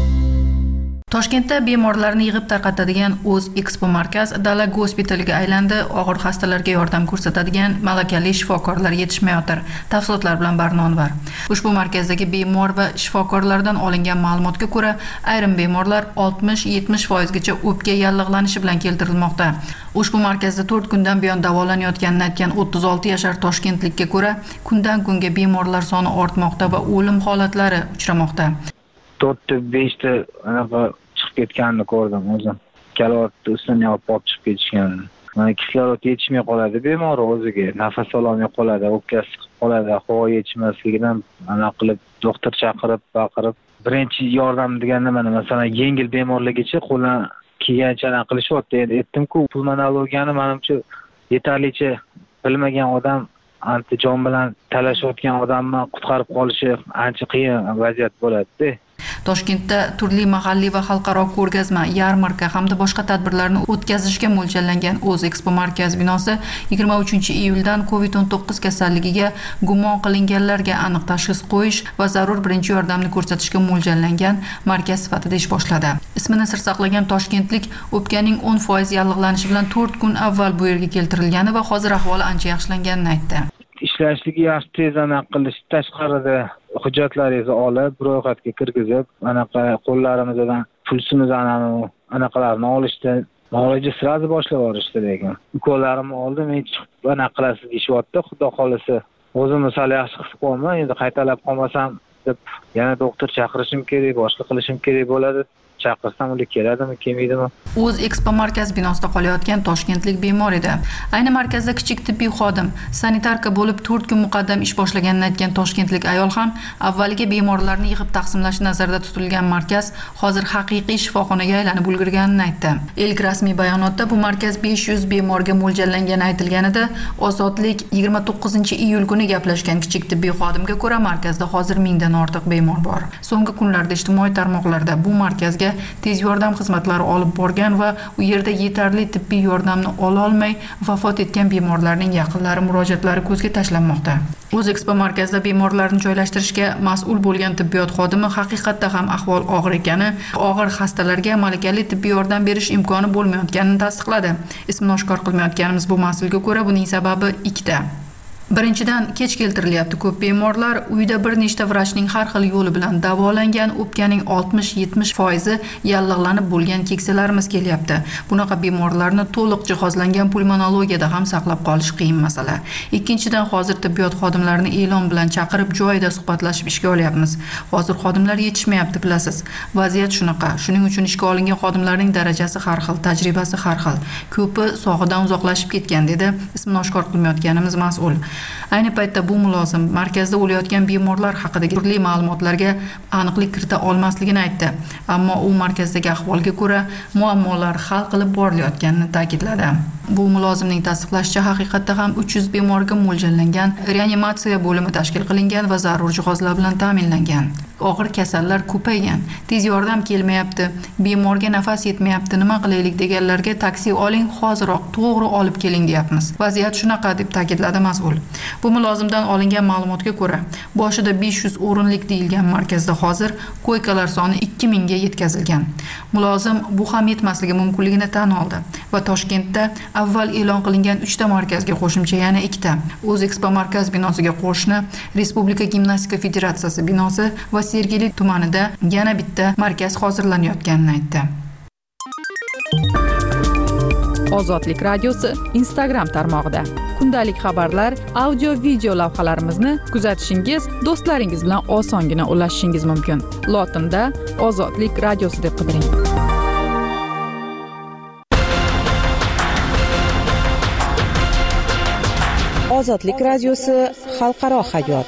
Toshkentda bemorlarni yig'ib tarqatadigan O'z Expo markaz Dala gospitaliga aylandi. Og'ir xastalarga yordam ko'rsatadigan malakali shifokorlar yetishmayotir. Tafsilotlar bilan Barnonvar. Ushbu markazdagi bemor va shifokorlardan olingan ma'lumotga ko'ra, ayrim bemorlar oltmish yetmish foiz gacha o'pka yallig'lanishi bilan keltirilmoqda. Ushbu markazda to'rt kundan buyon davolanayotganini aytgan o'ttiz olti yashar toshkentlikka ko'ra, kundan kunga bemorlar soni ortmoqda va o'lim holatlari uchramoqda. to'rt ta besh ta anaqa chiqib ketganini ko'rdim o'zim. Kislorod ustini olib olib chiqib ketishganini. Mana kislorod yetishmay qoladi bemor o'ziga, nafas ololmay qoladi, o'pkasi chiqib qoladi, havo yetishmasligidan anaqa qilib doktor chaqirib, baqirib, birinchi yordam deganda mana masalan yengil bemorlargacha qo'ldan kelgancha anaqa qilishyapti. Endi aytdim-ku, pulmonologiyani menimcha yetarlicha bilmagan odam antijon bilan talashayotgan odamni qutqarib qolishi ancha qiyin vaziyat bo'ladi-da. Toshkentda turli mahalliy va xalqaro ko'rgazma, yarmarka hamda boshqa tadbirlarni o'tkazishga mo'ljallangan O'z Expo markaz binosi yigirma uchinchi iyuldan covid o'n to'qqiz kasalligiga gumon qilinganlarga aniq tashxis qo'yish va zarur birinchi yordamni ko'rsatishga mo'ljallangan markaz sifatida ish boshladi. Ismini sir saqlagan toshkentlik o'pkaning o'n foiz yallig'lanishi bilan to'rt kun avval bu yerga keltirilgani va hozir ahvoli ancha yaxshilanganini aytdi. Ishlashligi yaxshi tez anaqa qilish, tashqarida hujjatlaringizni olib, ro'yxatga kirgizib, anaqa qo'llarimizdan pulsimizni anaqalarni olishdi. Muolaja sirazi boshlab yuborishdi lekin. Ukollarimni oldim, men chiqib anaqa qilasiz deyapti, xudo xolisa. O'zimni sal yaxshi his qilmayman, endi qaytalab qolmasam deb yana doktor chaqirishim kerak, boshqa qilishim kerak bo'ladi. Chaqirsam ular keladimi, kelmaydimi? O'z Expo markaz binosida qolayotgan toshkentlik bemor edi. Ayni markazda kichik tibbiy xodim, sanitarka bo'lib to'rt kun muqaddam ish boshlaganini aytgan toshkentlik ayol ham avvaliga bemorlarni yig'ib taqsimlash nazarda tutilgan markaz hozir haqiqiy shifoxonaga aylanib ulgurganini aytdi. Ilk rasmiy bayonotda bu markaz besh yuz bemorga mo'ljallangani aytilganida, Ozodlik yigirma to'qqizinchi iyul kuni gaplashgan kichik tibbiy xodimga ko'ra markazda hozir mingdan ortiq bemor bor. So'nggi kunlarda ijtimoiy tarmoqlarda bu markazga tez yordam xizmatlari olib borgan va u yerda yetarli tibbiy yordamni ola olmay vafot etgan bemorlarning yaqinlari murojaatlari ko'zga tashlanmoqda. O'z Expo markazida bemorlarni joylashtirishga mas'ul bo'lgan tibbiyot xodimi haqiqatda ham ahvol og'ir ekani, og'ir xastalarga malakali tibbiy yordam berish imkoni bo'lmayotganini tasdiqladi. Ismini oshkor qilmayotganimiz bu mas'ulga ko'ra buning sababi ikkita. Birinchidan, kech keltirilyapti. Ko'p bemorlar uyda bir nechta vrachning har xil yo'li bilan davolangan, o'pkaning oltmish yetmish foizi yallig'lanib bo'lgan keksalarimiz kelyapti. Bunaqa bemorlarni to'liq jihozlangan pulmonologiyada ham saqlab qolish qiyin masala. Ikkinchidan, hozir tibbiyot xodimlarini e'lon bilan chaqirib joyida suhbatlashib ishga olyapmiz. Hozir xodimlar yetishmayapti, bilasiz. Vaziyat shunaqa. Shuning uchun ishga olingan xodimlarning darajasi har xil, tajribasi har xil. Ko'pi sog'idan uzoqlashib ketgan, dedi ismini oshkor qilmayotganimiz mas'ul. Ayni paytda bu mulozim markazda o'layotgan bemorlar haqidagi turli ma'lumotlarga aniqlik kirita olmasligini aytdi. Ammo u markazdagi ahvolga ko'ra muammolar hal qilib borilayotganini ta'kidladi. Bu mulozimning tasdiqlashicha, haqiqatda ham uch yuz bemorga mo'ljallangan reanimatsiya bo'limi tashkil qilingan va zarur jihozlar bilan ta'minlangan. Og'ir kasallar ko'paygan. Tez yordam kelmayapti, bemorga nafas yetmayapti, nima qilaylik deganlarga taksi oling, hoziroq to'g'ri olib keling deyapmiz. Vaziyat shunaqa, deb ta'kidladi mas'ul. Bu mulozimdan olingan ma'lumotga ko'ra, boshida besh yuz o'rinlik deyilgan markazda hozir koykalar soni ikki ming ga yetkazilgan. Mulozim bu ham yetmasligi mumkinligini tan oldi va Toshkentda avval e'lon qilingan uchta markazga qo'shimcha yana ikkita O'zexpo markaz binosiga qo'shni Respublika gimnastika federatsiyasi binosi va Sergeli tumanida yana bitta markaz hozirlanayotganini aytdi. Ozodlik radiosi Instagram tarmog'ida kundalik xabarlar, audio video lavhalarimizni kuzatishingiz, do'stlaringiz bilan osongina ulashishingiz mumkin. Lotinda Ozodlik radiosi deb qidiring. Ozodlik radiosi xalqaro hayot.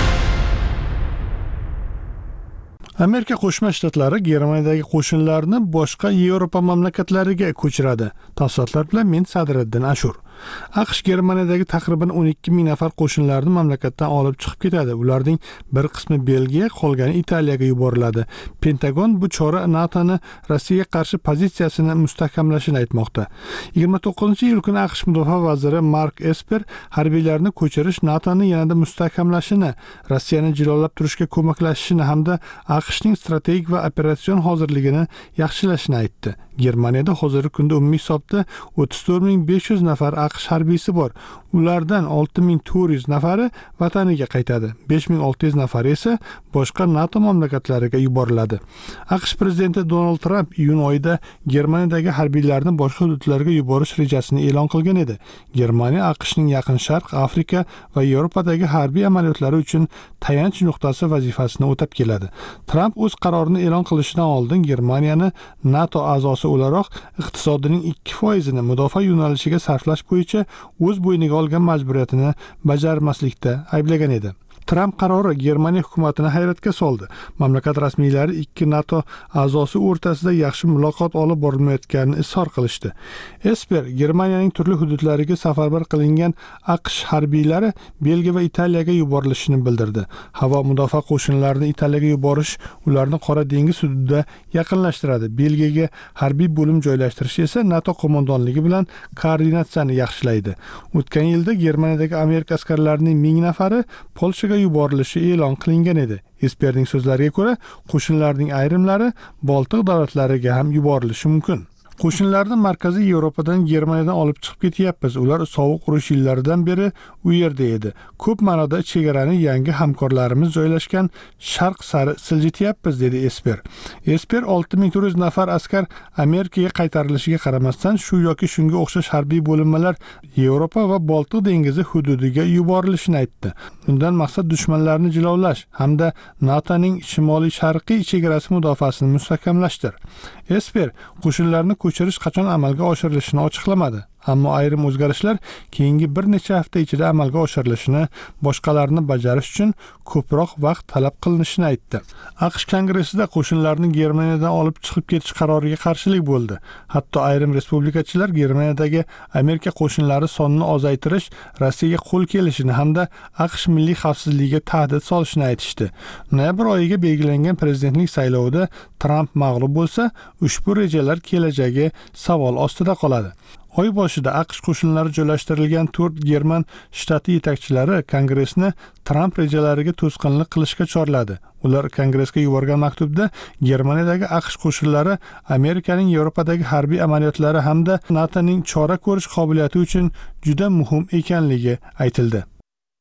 Amerika Qo'shma Shtatlari Germaniyadagi qo'shinlarni boshqa Yevropa mamlakatlariga ko'chiradi. Tafsilotlar bilan men Sadriddin Ashur. AQSh Germaniyadagi taqriban o'n ikki ming nafar qo'shinlarni mamlakatdan olib chiqib ketadi. Ularning bir qismi Belgiya, qolgani Italiyaga yuboriladi. Pentagon bu chora NATOni Rossiyaga qarshi pozitsiyasini mustahkamlashini aytmoqda. yigirma to'qqizinchi iyul kuni AQSh mudofaa vaziri Mark Esper harbiylarni ko'chirish NATOni yanada mustahkamlashini, Rossiyani jilolab turishga ko'maklashishini hamda AQShning strategik va operatsion hozirligini yaxshilashini aytdi. Germaniyada hozirgi kunda umumiy hisobda o'ttiz to'rt ming besh yuz nafar AQSh harbiysi bor. Ulardan olti ming to'rt yuz nafari vataniga qaytadi. besh ming olti yuz nafari esa boshqa NATO mamlakatlariga yuboriladi. AQSh prezidenti Donald Trump iyun oyida Germaniyadagi harbiylarni boshqa hududlarga yuborish rejasini e'lon qilgan edi. Germaniya AQShning Yaqin Sharq, Afrika va Yevropadagi harbiy amaliyotlari uchun tayanch nuqtasi vazifasini o'tab keladi. Trump o'z qarorini e'lon qilishidan oldin Germaniyani NATO a'zosi o'laroq iqtisodining ikki foizini mudofaa yo'nalishiga sarflash bo'yicha o'z bo'yniga olgan majburiyatini bajarmaslikda ayblagan edi. Trump qarori Germaniya hukumatini hayratga soldi. Mamlakat rasmiylari ikki NATO a'zosi o'rtasida yaxshi muloqot olib borilmayotganini izhor qilishdi. Esper Germaniyaning turli hududlariga safarbar qilingan AQSh harbiylari Belgiya va Italiyaga yuborilishini bildirdi. Havo mudofaa qo'shinlarini Italiyaga yuborish ularni Qora dengiz hududida yaqinlashtiradi. Belgiyaga harbiy bo'lim joylashtirish esa NATO qo'mondonligi bilan koordinatsiyani yaxshilaydi. O'tgan yilda Germaniyadagi Amerika askarlarining ming nafari Polshaga yuborilishi e'lon qilingan edi. Esperning so'zlariga ko'ra, qo'shinlarning ayrimlari Boltiq davlatlariga ham yuborilishi mumkin. Qo'shinlarni Markaziy Yevropadan Germaniyadan olib chiqib ketyapmiz. Ular sovuq urush yillaridan beri u yerda edi. Ko'p ma'noda chegarani yangi hamkorlarimiz joylashgan sharq sari siljityapmiz, dedi Esper. Esper olti ming to'rt yuz nafar askar Amerikaga qaytarilishiga qaramasdan shu yoki shunga o'xshash harbiy bo'linmalar Yevropa va Boltiq dengizi hududiga yuborilishini aytdi. Bundan maqsad dushmanlarni jilovlash hamda NATOning shimoliy sharqiy chegarasi mudofaasini mustahkamlashdir. Esper qo'shinlarni ko'chirish qachon amalga oshirilishini ochiqlamadi. Ammo ayrim o'zgarishlar keyingi bir necha hafta ichida amalga oshirilishini, boshqalarni bajarish uchun ko'proq vaqt talab qilinishini aytdi. AQSh kongressida qo'shinlarni Germaniyadan olib chiqib ketish qaroriga qarshilik bo'ldi. Hatto ayrim respublikachilar Germaniyadagi Amerika qo'shinlari sonini ozaytirish Rossiyaga qo'l kelishini hamda AQSh milliy xavfsizligiga tahdid solishini aytishdi. Noyabr oyiga belgilangan prezidentlik saylovida Trump mag'lub bo'lsa, ushbu rejalar kelajagi savol ostida qoladi. Oy boshida AQSh qo'shinlari joylashtirilgan to'rt German shtati yetakchilari Kongressni Trump rejalariga to'sqinlik qilishga chorladi. Ular Kongressga yuborgan maktubda Germaniyadagi AQSh qo'shinlari Amerikaning Yevropadagi harbiy amaliyotlari hamda NATOning chora ko'rish qobiliyati uchun juda muhim ekanligi aytildi.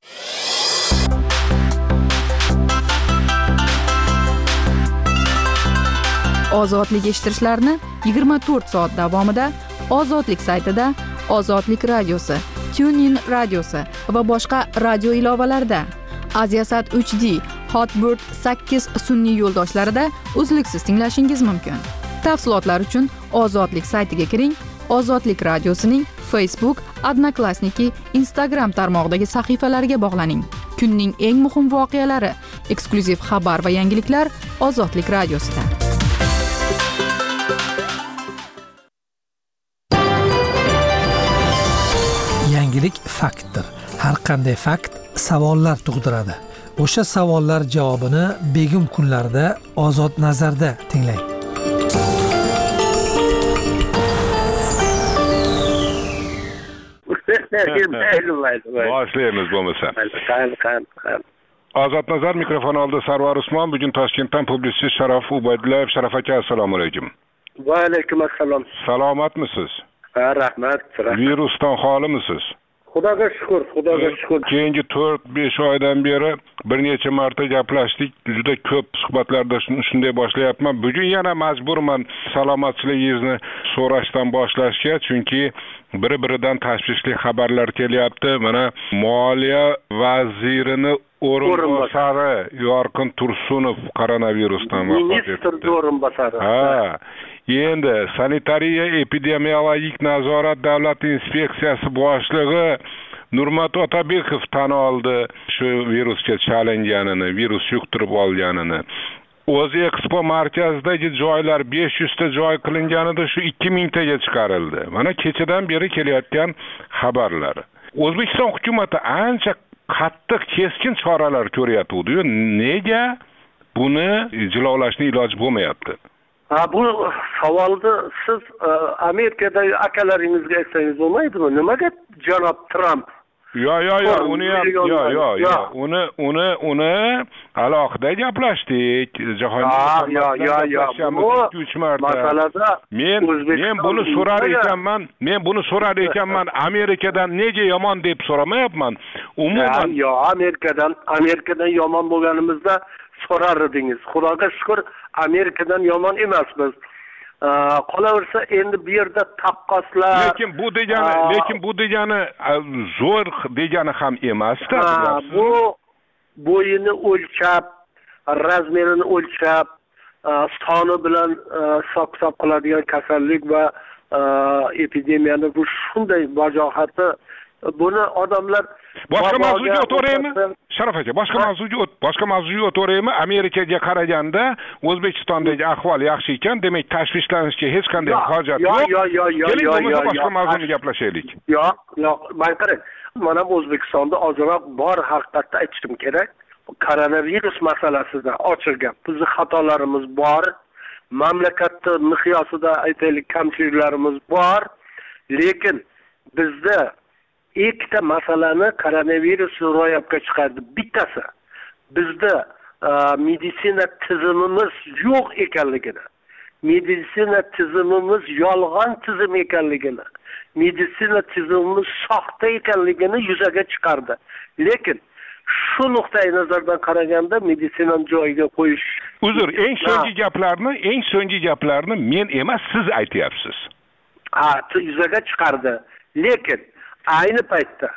Ozodlik eshittirishlarni yigirma to'rt soat davomida Ozodlik saytida, Ozodlik radiosi, TuneIn radiosi va boshqa radio ilovalarida, Aziasat uch D, Hotbird sakkiz sun'iy yo'ldoshlarida uzluksiz tinglashingiz mumkin. Tafsilotlar uchun Ozodlik saytiga kiring, Ozodlik radiosining Facebook, Odnoklassniki, Instagram tarmog'idagi sahifalariga bog'laning. Kunning eng muhim voqealari, eksklyuziv xabar va yangiliklar Ozodlik radiosida. Yangilik faktdir. Har qanday fakt savollar tug'diradi. O'sha savollar javobini begim kunlarda Ozod nazarda tinglang. Boshlaymiz bo'lmasa. Ozod nazar mikrofon oldi Sarvar Usmon. Bugun Toshkentdan publitsist Sharof Ubaydullayev. Sharof aka, assalomu alaykum. Va alaykum assalom. Salomatmisiz? Ha, rahmat. Virusdan xolimisiz? Xudoga shukr, xudoga shukr. Keyingi to'rt besh oydan beri bir necha marta gaplashdik. Juda ko'p suhbatlarda shunday boshlayapman. Bugun yana majburman salomatligingizni so'rashdan boshlashga, chunki biri-biridan tashvishli xabarlar kelyapti. Mana Moliya vazirining o'rinbosari Yorqin Tursunov koronavirusdan vafot etdi. Ministr o'rinbosari. Ha. Endi sanitariya epidemiologik nazorat davlat inspeksiyasi boshlig'i Nurmat Otabekov tan oldi shu virusga chalinganini, virus yuqtirib olganini. O'zi Expo markazidagi joylar besh yuz ta joy qilinganida shu ikki ming taga chiqarildi. Mana kechadan beri kelayotgan xabarlar. O'zbekiston hukumatı ancha qattiq keskin choralar ko'ryapti-yu. Nega buni jilolashning iloji bo'lmayapti? Ha, bu savolni siz Amerikadagi akalaringizga aytsangiz bo'lmaydimi? Nimaga janob Trump? Yo, yo, yo, uni ham, yo, yo, yo, uni, uni, uni alohida gaplashdik. Jahon yo, yo, yo, uch marta. Masalada men men buni so'rar ekanman, men buni so'rar ekanman, Amerikadan nega yomon deb so'ramayapman. Umuman, yo, Amerikadan, Amerikadan yomon bo'lganimizda so'rar edingiz. Xudoga shukr, Amerikadan yomon emasmiz. Qolaversa endi bu yerda taqqoslar. Lekin bu degani, lekin bu degani zo'r degani ham emas-da. Bu bo'yini o'lchab, razmerini o'lchab, soni bilan hisob-kitob qiladigan kasallik va epidemiyani bu shunday vajohati. Buni odamlar boshqa mavzuga o'taymi? Sharof aka, boshqa mavzuga o't, boshqa mavzuga o'taymi? Amerikaga qaraganda O'zbekistondagi ahvol yaxshi ekan, demak tashvishlanishga hech qanday hojat yo'q. Yo, yo, yo, yo, yo, boshqa mavzuni gaplashaylik. Yo'q, yo'q, men qarang. Mana O'zbekistonda ozroq bor haqiqatni aytishim kerak. Koronavirus masalasida ochiq gap. Bizning xatolarimiz bor. Mamlakatda miqyosida aytaylik kamchiliklarimiz bor. Lekin bizda ikkita masalani koronavirus ro'yobga chiqardi. Bittasi bizda meditsina tizimimiz yo'q ekanligini, meditsina tizimimiz yolg'on tizim ekanligini, meditsina tizimimiz soxta ekanligini yuzaga chiqardi. Lekin shu nuqtai nazardan qaraganda meditsinani joyiga qo'yish. Uzr, eng so'nggi gaplarni, eng so'nggi gaplarni men emas, siz aytyapsiz. Ha, yuzaga chiqardi. Lekin ayni paytda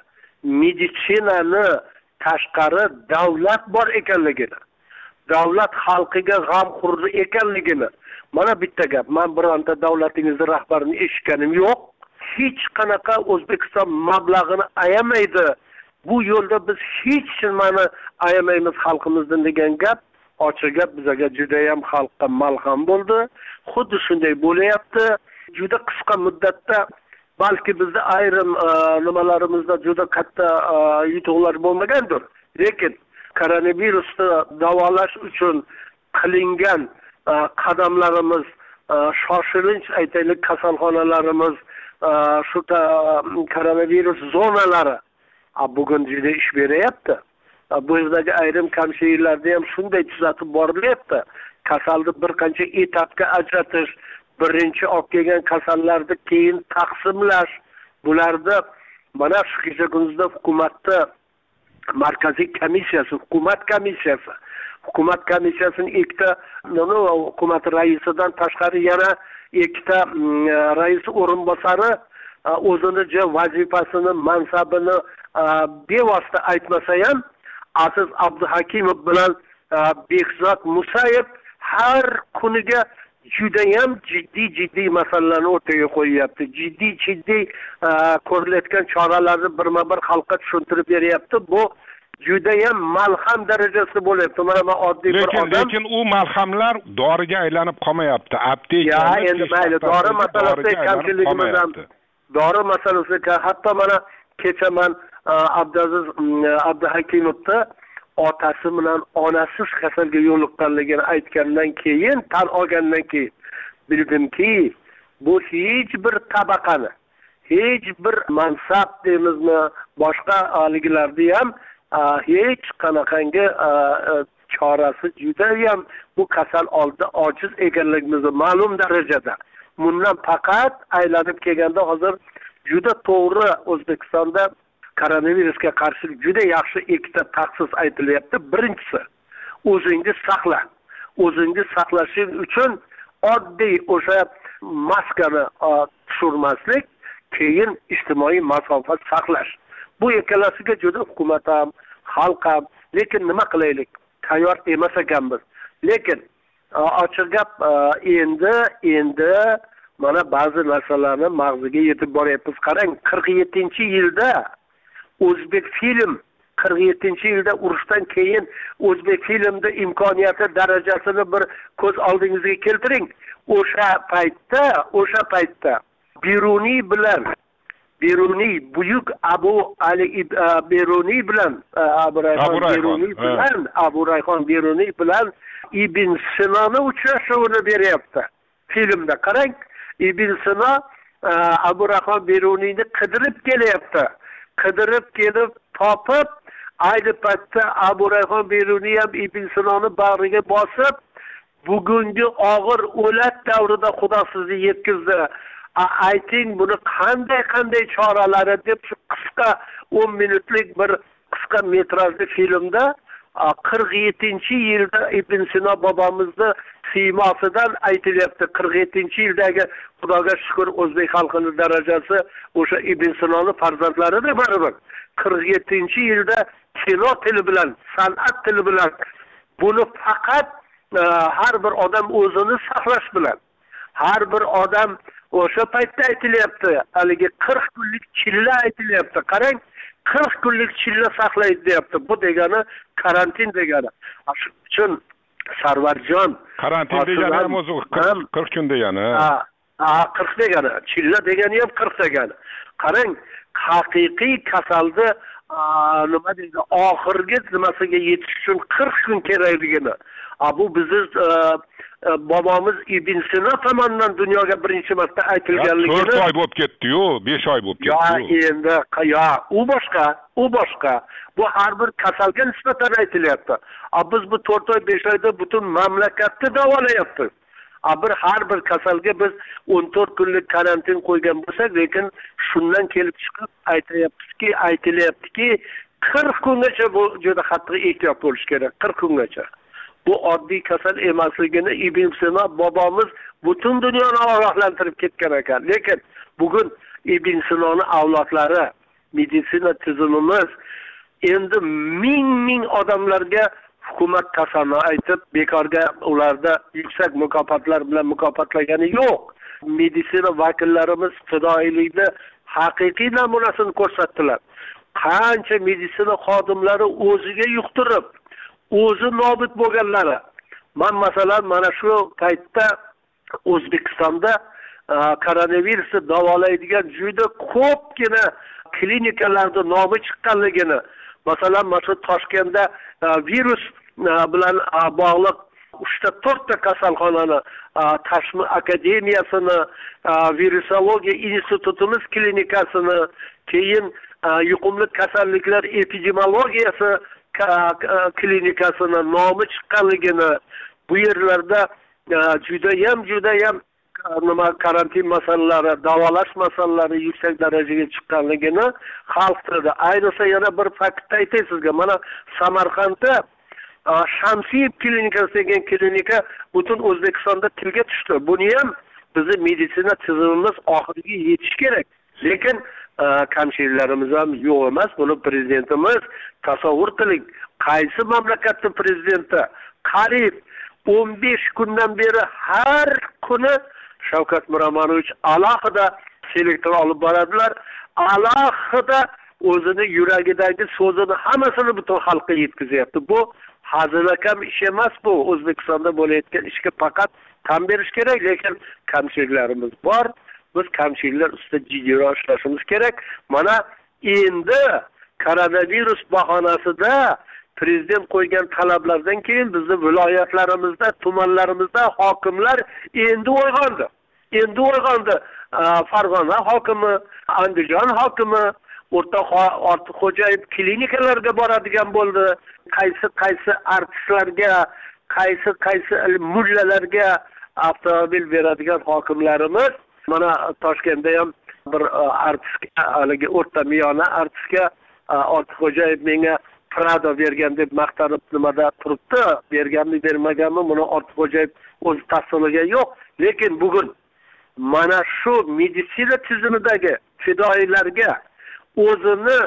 meditsinani tashqari davlat bor ekanligini, davlat xalqiga g'amxo'r ekanligini. Mana bitta gap, men bironta davlatingizning rahbarini eshitganim yo'q. Hech qanaqa O'zbekiston mablag'ini ayamaydi. Bu yo'lda biz hech nimani ayamaymiz xalqimizdan degan gap, ochiq gap bizga juda ham xalqqa malham bo'ldi. Xuddi shunday bo'layapti. Juda qisqa muddatda balki bizda ayrim nimalarimizda juda katta yutuqlar bo'lmagandir. Lekin koronavirusni davolash uchun qilingan qadamlarimiz, shoshilinch aytaylik kasalxonalarimiz, shu koronavirus zonalari bugun juda ish beryapti. Bu yerdagi ayrim kamchiliklarni ham shunday tuzatib borilyapti. Kasalni bir qancha etapga ajratish, birinchi olib kelgan kasallarni keyin taqsimlash, bularda mana shu kecha kunduzda hukumatda markaziy komissiyasi, hukumat komissiyasi, hukumat komissiyasining ikkita nima hukumat raisidan tashqari yana ikkita rais o'rinbosari o'zini vazifasini, mansabini bevosita aytmasa ham Aziz Abduhakimov bilan Bekzod Musayev har kuniga judayam jiddiy jiddiy masalalarni o'rtaga qo'yyapti. Jiddiy jiddiy ko'rilayotgan choralarni birma-bir xalqqa tushuntirib beryapti. Bu judayam malham darajasida bo'lyapti. Mana men oddiy bir odam. Lekin u malhamlar doriga aylanib qolmayapti. Apteka. Ya endi mayli, dori masalasida kamchiligimiz ham. Dori masalasida hatto mana kecha men Abdulaziz Abduhakimovni otasi bilan onasiz kasalga yo'liqqanligini aytgandan keyin, tan olgandan keyin bildimki, bu hech bir tabaqani, hech bir mansab deymizmi, boshqa oliglarda ham hech qanaqangi chorasi juda ham bu kasal oldida ojiz ekanligimizni ma'lum darajada. Bundan faqat aylanib kelganda hozir juda to'g'ri O'zbekistonda koronavirusga qarshi juda yaxshi ikkita taxsis aytilyapti. Birinchisi, o'zingiz saqla. O'zingiz saqlashing uchun oddiy o'sha maskani tushirmaslik, keyin ijtimoiy masofa saqlash. Bu ikkalasiga juda hukumat ham, xalq ham, lekin nima qilaylik? Tayyor emas ekanmiz. Lekin ochiq gap, endi endi mana ba'zi narsalarni mag'ziga yetib boryapmiz. Qarang, qirq yettinchi yilda O'zbek film qirq yettinchi yilda urushdan keyin O'zbek filmda imkoniyati darajasini bir ko'z oldingizga keltiring. O'sha paytda, o'sha paytda Beruniy bilan Beruniy buyuk Abu Ali Beruniy bilan Abu Rayhon Beruniy bilan Abu Rayhon Beruniy bilan Ibn Sinoni uchrashuvini beryapti. Filmda qarang, Ibn Sino Abu Rayhon Beruniyni qidirib kelyapti. Qidirib kelib topib, ayni paytda Abu Rayhon Beruniy ham Ibn Sinoni bag'riga bosib, bugungi og'ir o'lat davrida Xudo sizni yetkazdi. Ayting, buni qanday qanday choralari deb shu qisqa o'n minutlik bir qisqa metrajli filmda qirq yettinchi yilda Ibn Sino bobomizni siymosidan aytilyapti. qirq yettinchi yildagi Xudoga shukr o'zbek xalqining darajasi o'sha Ibn Sinoni farzandlarida baribir. qirq yettinchi yilda kino tili bilan, san'at tili bilan buni faqat har bir odam o'zini saqlash bilan, har bir odam o'sha paytda aytilyapti. Haligi qirq kunlik chilla aytilyapti. Qarang, qirq kunlik chilla saqlaydi deyapti. Bu degani karantin degani. Shuning uchun Sarvarjon, karantin degani ham o'zi qirq kun degani. Ha, ha qirq degani, chilla degani ham qirq degani. Qarang, haqiqiy kasalni nima deydi, oxirgi nimasiga yetish uchun qirq kun kerakligini. Bu bizni bobomiz Ibn Sino tomonidan dunyoga birinchi marta aytilganligini. to'rt oy bo'lib ketdi-yu, besh oy bo'lib ketdi-yu. Ya endi, ya u boshqa, u boshqa. Bu har bir kasalga nisbatan aytilyapti. Biz bu to'rt oy, besh oyda butun mamlakatni davolayapmiz. Bir har bir kasalga biz o'n to'rt kunlik karantin qo'ygan bo'lsak, lekin shundan kelib chiqib aytayapmizki, aytilyaptiki, qirq kungacha bu juda qattiq ehtiyot bo'lish kerak, qirq kungacha. Bu oddiy kasal emasligini Ibn Sino bobomiz butun dunyoni ogohlantirib ketgan ekan. Lekin bugun Ibn Sinoni avlodlari, meditsina tizimimiz endi ming-ming odamlarga hukumat kasalni aytib, bekorga ularda yuksak mukofotlar bilan mukofotlagani yo'q. Meditsina vakillarimiz fidoyilikni haqiqiy namunasini ko'rsatdilar. Qancha meditsina xodimlari o'ziga yuqtirib, o'zi nobud bo'lganlari. Men masalan mana shu paytda O'zbekistonda koronavirusni davolaydigan juda ko'pgina klinikalarda nomi chiqqanligini, masalan, mana shu Toshkentda virus bilan bog'liq uchta to'rtta kasalxonani, Tashmi akademiyasini, virusologiya institutimiz klinikasini, keyin yuqumli kasalliklar epidemiologiyasi klinikasini nomi chiqqanligini, bu yerlarda judayam judayam nima karantin masalalari, davolash masalalari yuksak darajaga chiqqanligini xalq tilida. Ayniqsa yana bir faktni aytay sizga. Mana Samarqandda Shamsiyev klinikasi degan klinika butun O'zbekistonda tilga tushdi. Buni ham bizning meditsina tizimimiz oxiriga yetish kerak. Lekin kamchiliklarimiz ham yo'q emas. Buni prezidentimiz tasavvur qiling. Qaysi mamlakatning prezidenti qariyb o'n besh kundan beri har kuni Shavkat Miromonovich alohida selektor olib boradilar. Alohida o'zini yuragidagi so'zini hammasini butun xalqqa yetkazyapti. Bu hazilakam ish emas bu. O'zbekistonda bo'layotgan ishga faqat tan berish kerak, lekin kamchiliklarimiz bor. Biz kamchiliklar ustida jiddiy ishlashimiz kerak. Mana endi koronavirus bahonasida prezident qo'ygan talablardan keyin bizning viloyatlarimizda, tumanlarimizda hokimlar endi uyg'ondi. Endi uyg'ondi. Farg'ona hokimi, Andijon hokimi, O'rtoq Ortiqxo'jayev klinikalarga boradigan bo'ldi. Qaysi qaysi artistlarga, qaysi qaysi mullalarga avtomobil beradigan hokimlarimiz. Mana Toshkentda ham bir artistga, haligi o'rta miyona artistga Ortiqxo'jayev menga Prado bergan deb maqtanib nimada turibdi. Berganmi, bermaganmi, buni Ortiqxo'jayev o'zi tasdiqlagan yo'q. Lekin bugun mana shu meditsina tizimidagi fidoyilarga o'zini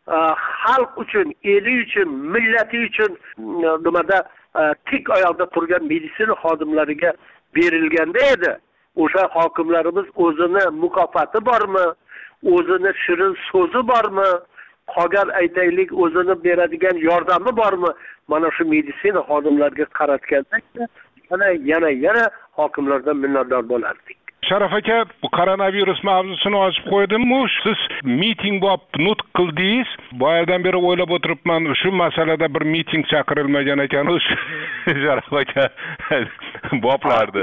xalq uchun, eli uchun, millati uchun nimada tik oyoqda turgan meditsina xodimlariga berilganda edi. O'sha hokimlarimiz o'zini mukofoti bormi? O'zini shirin so'zi bormi? Qolgan aytaylik o'zini beradigan yordami bormi? Mana shu meditsina xodimlariga qaratganda yana yana yana hokimlardan minnatdor bo'lardik. Sharaf aka, bu koronavirus mavzusini ochib qo'ydim-ku, siz miting bo'lib nutq qildingiz. Boyadan beri o'ylab o'tiribman, shu masalada bir miting chaqirilmagan ekan, Sharaf aka boplardi.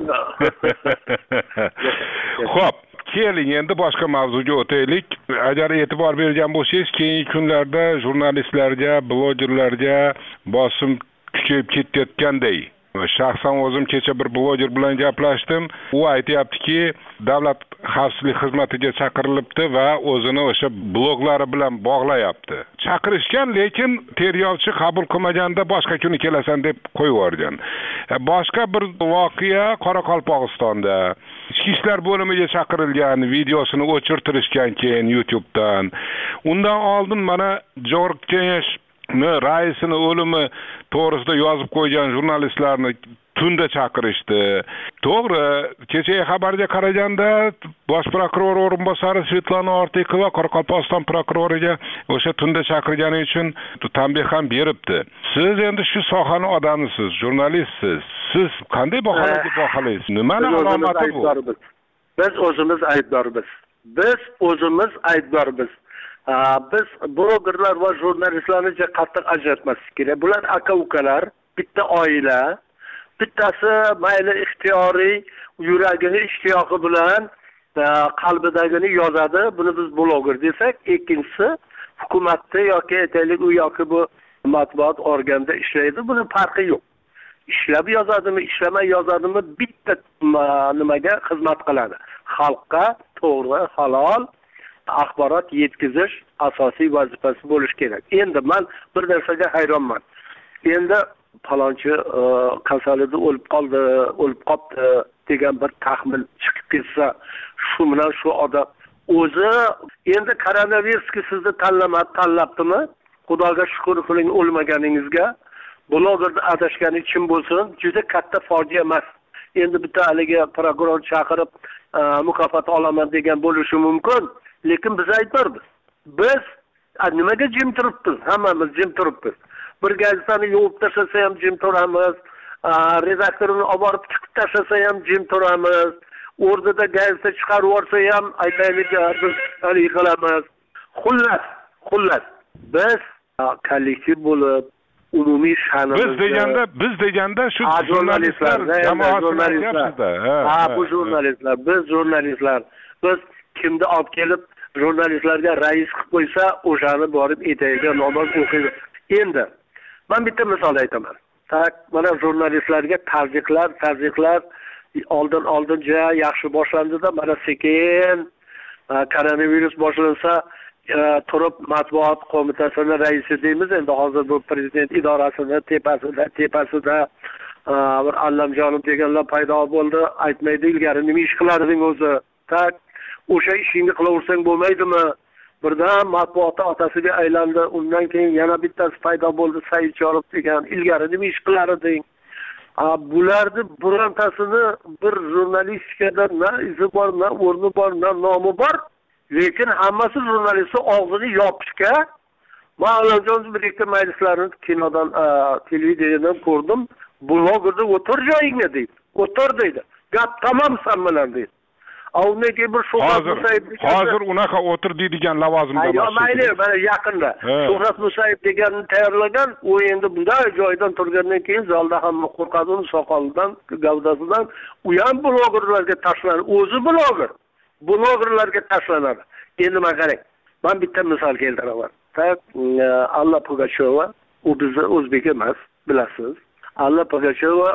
Xo'p, keling endi boshqa mavzuga o'taylik. Agar e'tibor bergan bo'lsangiz, keyingi kunlarda jurnalistlarga, blogerlarga bosim kuchayib ketayotganday. Shaxsan o'zim kecha bir bloger bilan gaplashdim. U aytayaptiki, davlat xavfsizlik xizmatiga chaqirilibdi va o'zini o'sha bloglari bilan bog'layapti. Chaqirishgan, lekin tergovchi qabul qilmaganda boshqa kuni kelasan deb qo'yib yuborgan. Boshqa bir voqea Qoraqalpog'istonda. Ichki ishlar bo'limiga chaqirilgan, videosini o'chirtirishgan keyin YouTube'dan. Undan oldin mana Jorg Kengash raisini o'limi to'g'risida yozib qo'ygan jurnalistlarni tunda chaqirishdi. To'g'ri, kechagi xabarga qaraganda bosh prokuror o'rinbosari Svetlana Ortiqova Qoraqalpog'iston prokuroriga o'sha tunda chaqirgani uchun tanbeh ham beribdi. Siz endi shu sohaning odamisiz, jurnalistsiz. Siz qanday baholaysiz? Nimani alomati bu? Biz o'zimiz aybdormiz. Biz o'zimiz aybdormiz. Biz blogerlar va jurnalistlarni qattiq ajratmaslik kerak. Bular aka-ukalar, bitta oila. Bittasi mayli ixtiyoriy yuragini ishtiyoqi bilan qalbidagini yozadi. Buni biz bloger desak, ikkinchisi hukumatda yoki aytaylik u yoki bu matbuot organda ishlaydi. Buni farqi yo'q. Ishlab yozadimi, ishlamay yozadimi, bitta nimaga xizmat qiladi. Xalqqa to'g'ri, halol axborot yetkazish asosiy vazifasi bo'lishi kerak. Endi men bir narsaga hayronman. Endi falonchi kasalida o'lib qoldi, o'lib qopti degan bir taxmin chiqib ketsa, shu bilan shu odam o'zi endi koronavirusga sizni tanlamadi, tanlabdimi? Xudoga shukr qiling o'lmaganingizga. Blogerda adashgani kim bo'lsin, juda katta fojia emas. Endi bitta haligi prokuror chaqirib mukofot olaman degan bo'lishi mumkin. Lekin biz aytamiz. Biz nimaga jim turibmiz? Hammamiz jim turibmiz. Bir gazetani yuvib tashlasa ham jim turamiz. Redaktorini olib borib chiqib tashlasa ham jim turamiz. O'rnida gazeta chiqarib yuborsa ham aytaylik biz hali qilamiz. Xullas, xullas biz kollektiv bo'lib umumiy sha'nimizni biz deganda biz deganda shu jurnalistlar jamoasida. Ha, bu jurnalistlar, biz jurnalistlar, biz kimni olib kelib jurnalistlarga rais qilib qo'ysa, o'shani borib etagiga namoz o'qiydi. Endi men bitta misol aytaman. Tak, mana jurnalistlarga tazyiqlar, tazyiqlar oldin oldin juda yaxshi boshlandida, mana sekin koronavirus boshlansa turib matbuot qo'mitasini raisi deymiz, endi hozir bu prezident idorasini tepasida tepasida bir Allamjonim deganlar paydo bo'ldi. Aytmaydi, ilgari nima ish qilarding o'zi? Tak, o'sha ishingni qilaversang bo'lmaydimi? Birdan matbuotda otasiga aylandi. Undan keyin yana bittasi paydo bo'ldi, Saidjonov degan. Ilgari nima ish qilarding? Bularni birontasini bir jurnalistikada na izi bor, na o'rni bor, na nomi bor. Lekin hammasi jurnalistni og'zini yopishga. Men Allamjonov bir ikkita majlislarini kinodan, televideniydan ko'rdim. Blogerda o'tir joyingga deydi. O'tir deydi. Gap tamom san bilan deydi. Avniki bir Shuhrat Musayev degan. Hozir unaqa o'tir deydigan lavozimda bor. Yo'q, mayli, mana yaqinda. Shuhrat Musayev deganni tayyorlagan, u endi bunday joydan turgandan keyin zalda hamma qo'rqadi uni soqolidan, gavdasidan. U ham blogerlarga tashlanadi. O'zi bloger. Blogerlarga tashlanadi. Endi men qarang. Men bitta misol keltiraman. Tak, Alla Pugacheva, u bizni o'zbek emas, bilasiz. Alla Pugacheva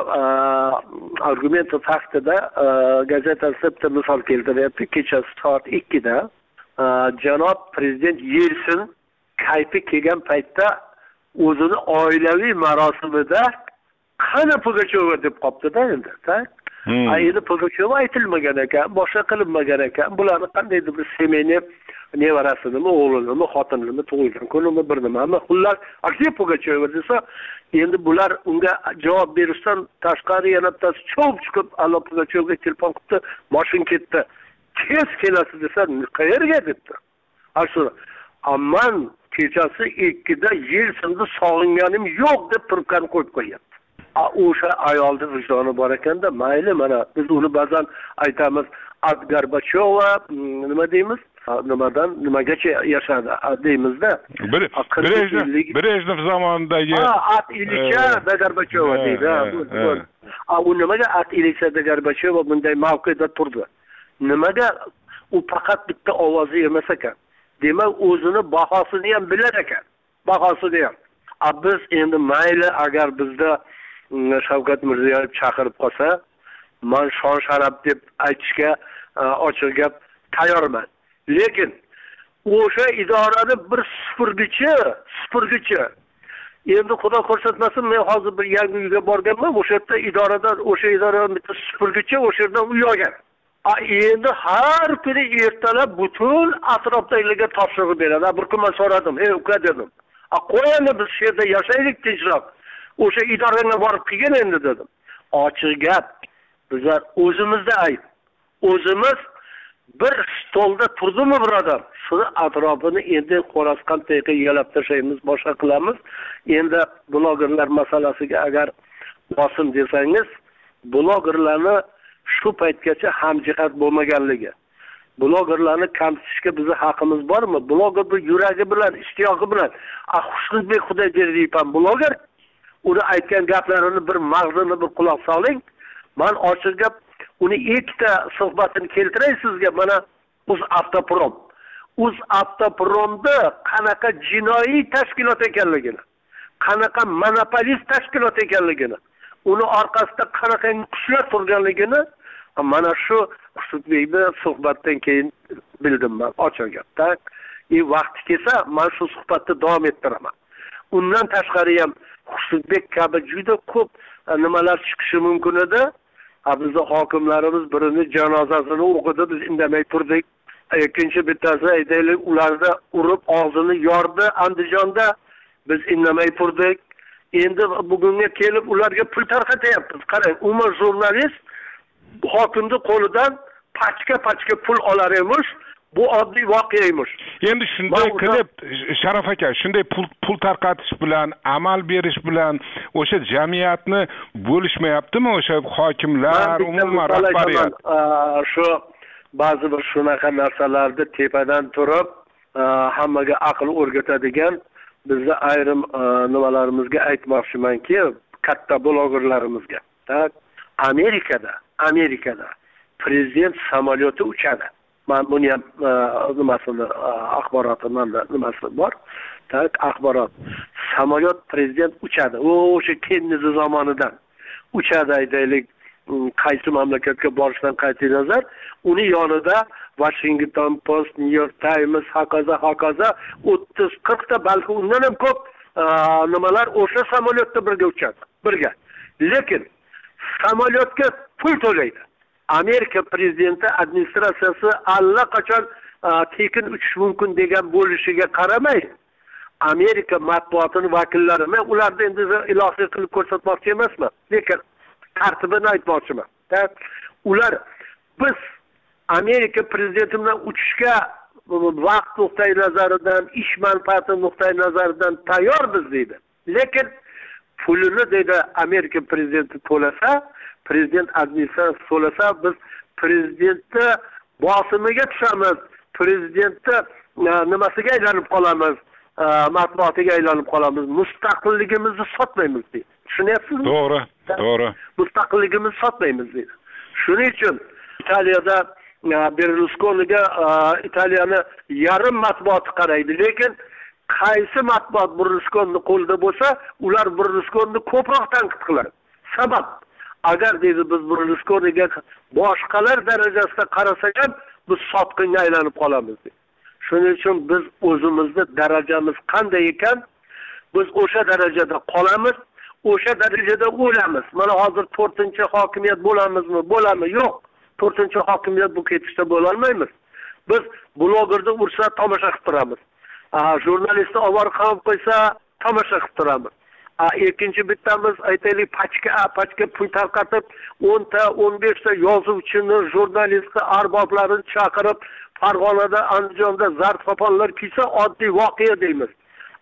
argument faktida gazetasida bitta misol keltiryapti. Kechasi soat ikkida janob prezident Yelsin kayfi kelgan paytda o'zini oilaviy marosimida qani Pugacheva deb qopdi-da endi, tak? Endi Pugacheva aytilmagan ekan, boshqa qilinmagan ekan. Bularni qandaydir bir semeyni nevarasini, o'g'lini, xotinini tug'ilgan kunimi bir nimami. Xullas, Aksiya Pugacheva desa, endi bular unga javob berishdan tashqari yana bittasi cho'p chiqib, Alla Pugachevga telefon qildi, mashin ketdi. Tez kelasiz desa, qayerga debdi. Ashuna, amman kechasi ikkida Yelsinni sog'inganim yo'q deb turibgan qo'yib qo'yapti. O'sha ayolni vijdoni bor ekanda, mayli, mana biz uni ba'zan aytamiz, Ad Gorbacheva, nima deymiz? Nimadan nimagacha yashadi deymizda. Brejnev zamonidagi Ad Ilicha da Gorbacheva deydi. U nimaga Ad Ilicha da Gorbacheva bunday mavqeda turdi? Nimaga u faqat bitta ovozi emas ekan. Demak, o'zini bahosini ham bilar ekan. Bahosini ham. Biz endi mayli agar bizda Shavkat Mirziyoyev chaqirib qolsa, men shon sharaf deb aytishga ochiq gap tayyorman. Lekin o'sha idorani bir supurgichi, supurgichi. Endi Xudo ko'rsatmasin, men hozir bir yangi uyga borganman, o'sha yerda idoradan, o'sha idoradan bitta supurgichi o'sha yerdan uy olgan. A endi har kuni ertalab butun atrofdagilarga topshiriq beradi. Bir kun men so'radim, "Ey uka" dedim. "A qo'yinglar, biz shu yerda yashaylik tinchroq. O'sha idoraga borib kelgan endi" dedim. Ochiq gap. Bizlar o'zimizda ayb. O'zimiz bir stolda turdimi birodar? Shuni atrofini endi qo'rasqan tayqa yalab tashlaymiz, boshqa qilamiz. Endi blogerlar masalasiga agar bosim desangiz, blogerlarni shu paytgacha hamjihat bo'lmaganligi. Blogerlarni kamsitishga bizning haqqimiz bormi? Bloger bir yuragi bilan, ishtiyoqi bilan, Xushnudbek Xudoyberdiyev ham bloger. Uni aytgan gaplarini bir mag'zini bir quloq soling. Men ochiq gap uni ikkita suhbatini keltiray sizga. Mana Uz Avtoprom. Uz Avtopromda qanaqa jinoiy tashkilot ekanligini, qanaqa monopolist tashkilot ekanligini, uni orqasida qanaqa kuchlar turganligini mana shu Xushnudbekni suhbatdan keyin bildim men, ochiq gapda. E vaqti kelsa, men shu suhbatni davom ettiraman. Undan tashqari ham Xushnudbek kabi juda ko'p nimalar chiqishi mumkin edi. Bizning hokimlarimiz birini janozasini o'qidi, biz indamay turdik. Ikkinchi bittasi aytaylik, ularda urib og'zini yordi Andijonda, biz indamay turdik. Endi bugunga kelib ularga pul tarqatyapmiz. Qarang, umuman jurnalist hokimning qo'lidan pachka-pachka pul olar emish. Bu oddiy voqea emish. Endi shunday qilib, Sharaf aka, shunday pul pul tarqatish bilan, amal berish bilan o'sha jamiyatni bo'lishmayaptimi o'sha hokimlar, umuman rahbariyat? Shu ba'zi bir shunaqa narsalarni tepadan turib, hammaga aql o'rgatadigan bizni ayrim nimalarimizga aytmoqchimanki, katta blogerlarimizga. Tak, Amerikada, Amerikada prezident samolyoti uchadi. Men buni ham nimasini axborotidan nimasi bor. Tak, axborot. Samolyot prezident uchadi. O'sha Kennedy zamonidan uchadi aytaylik. qaysi mamlakatga borishidan qat'iy nazar uni yonida Washington Post, New York Times, hokazo hokazo o'ttiz qirqta balki undan ham ko'p nimalar o'sha samolyotda birga uchadi, birga. Lekin samolyotga pul to'laydi. Amerika prezidenti administratsiyasi allaqachon tekin uchish mumkin degan bo'lishiga qaramay, Amerika matbuotini vakillarini ularni endi ilohiy qilib ko'rsatmoqchi emasman, lekin tartibini aytmoqchiman. Ular biz Amerika prezidenti bilan uchishga vaqt nuqtai nazaridan, ish manfaati nuqtai nazaridan tayyormiz deydi. Lekin pulini deydi Amerika prezidenti to'lasa, prezident administratsiyasi to'lasa, biz prezidentni bosimiga tushamiz, prezidentni nimasiga aylanib qolamiz, matbuotiga aylanib qolamiz, mustaqilligimizni sotmaymiz deydi. Tushunyapsizmi? To'g'ri, to'g'ri. Mustaqilligimizni sotmaymiz deydi. Shuning uchun Italiyada Berlusconiga Italiyani yarim matbuoti qaraydi, lekin qaysi matbuot Berlusconi qo'lida bo'lsa, ular Berlusconi ko'proq tanqid qiladi. Sabab, agar deydi biz Berlusconiga boshqalar darajasida qarasak ham biz sotqinga aylanib qolamiz deydi. Shuning uchun biz o'zimizni darajamiz qanday ekan, biz o'sha darajada qolamiz, o'sha darajada o'lamiz. Mana hozir to'rtinchi hokimiyat bo'lamizmi? Bo'lami? Yo'q. to'rtinchi hokimiyat bu ketishda bo'la olmaymiz. Biz blogerni ursa tomosha qilib turamiz. Jurnalistni ovora qilib qo'ysa tomosha qilib turamiz. Ikkinchi bittamiz aytaylik pachka, pachka pul tarqatib o'nta, o'n beshta yozuvchini, jurnalistni, arboblarini chaqirib Farg'onada, Andijonda zart-qoponlar kiysa oddiy voqea deymiz.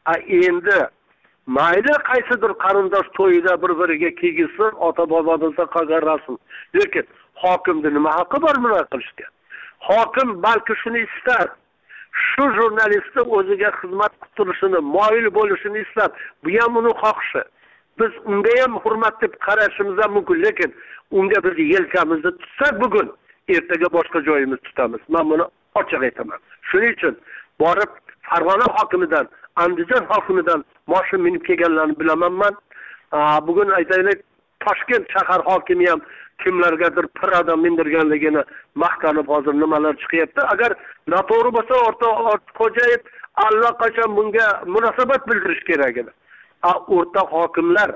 Endi mayli qaysidir qarindosh to'yida bir-biriga kiygizsin, ota-bobomizdan qolgan rasm. Lekin hokimning nima haqqi bor buni qilishga? Hokim balki shuni istar. Shu jurnalistni o'ziga xizmat qilib turishini, moyil bo'lishini istab, bu ham uning xohishi. Biz unga ham hurmat deb qarashimiz ham mumkin, lekin unga biz yelkamizni tutsak bugun, ertaga boshqa joyimiz tutamiz. Men buni ochiq aytaman. Shuning uchun borib Farg'ona hokimidan, Andijon hokimidan mashina minib kelganlarni bilamanman. Bugun aytaylik Toshkent shahar hokimi ham kimlargadir pirada mindirganligini maqtanib hozir nimalar chiqyapti. Agar noto'g'ri bo'lsa, o'rta Xo'jayev allaqachon bunga munosabat bildirish kerak edi. O'rta hokimlar,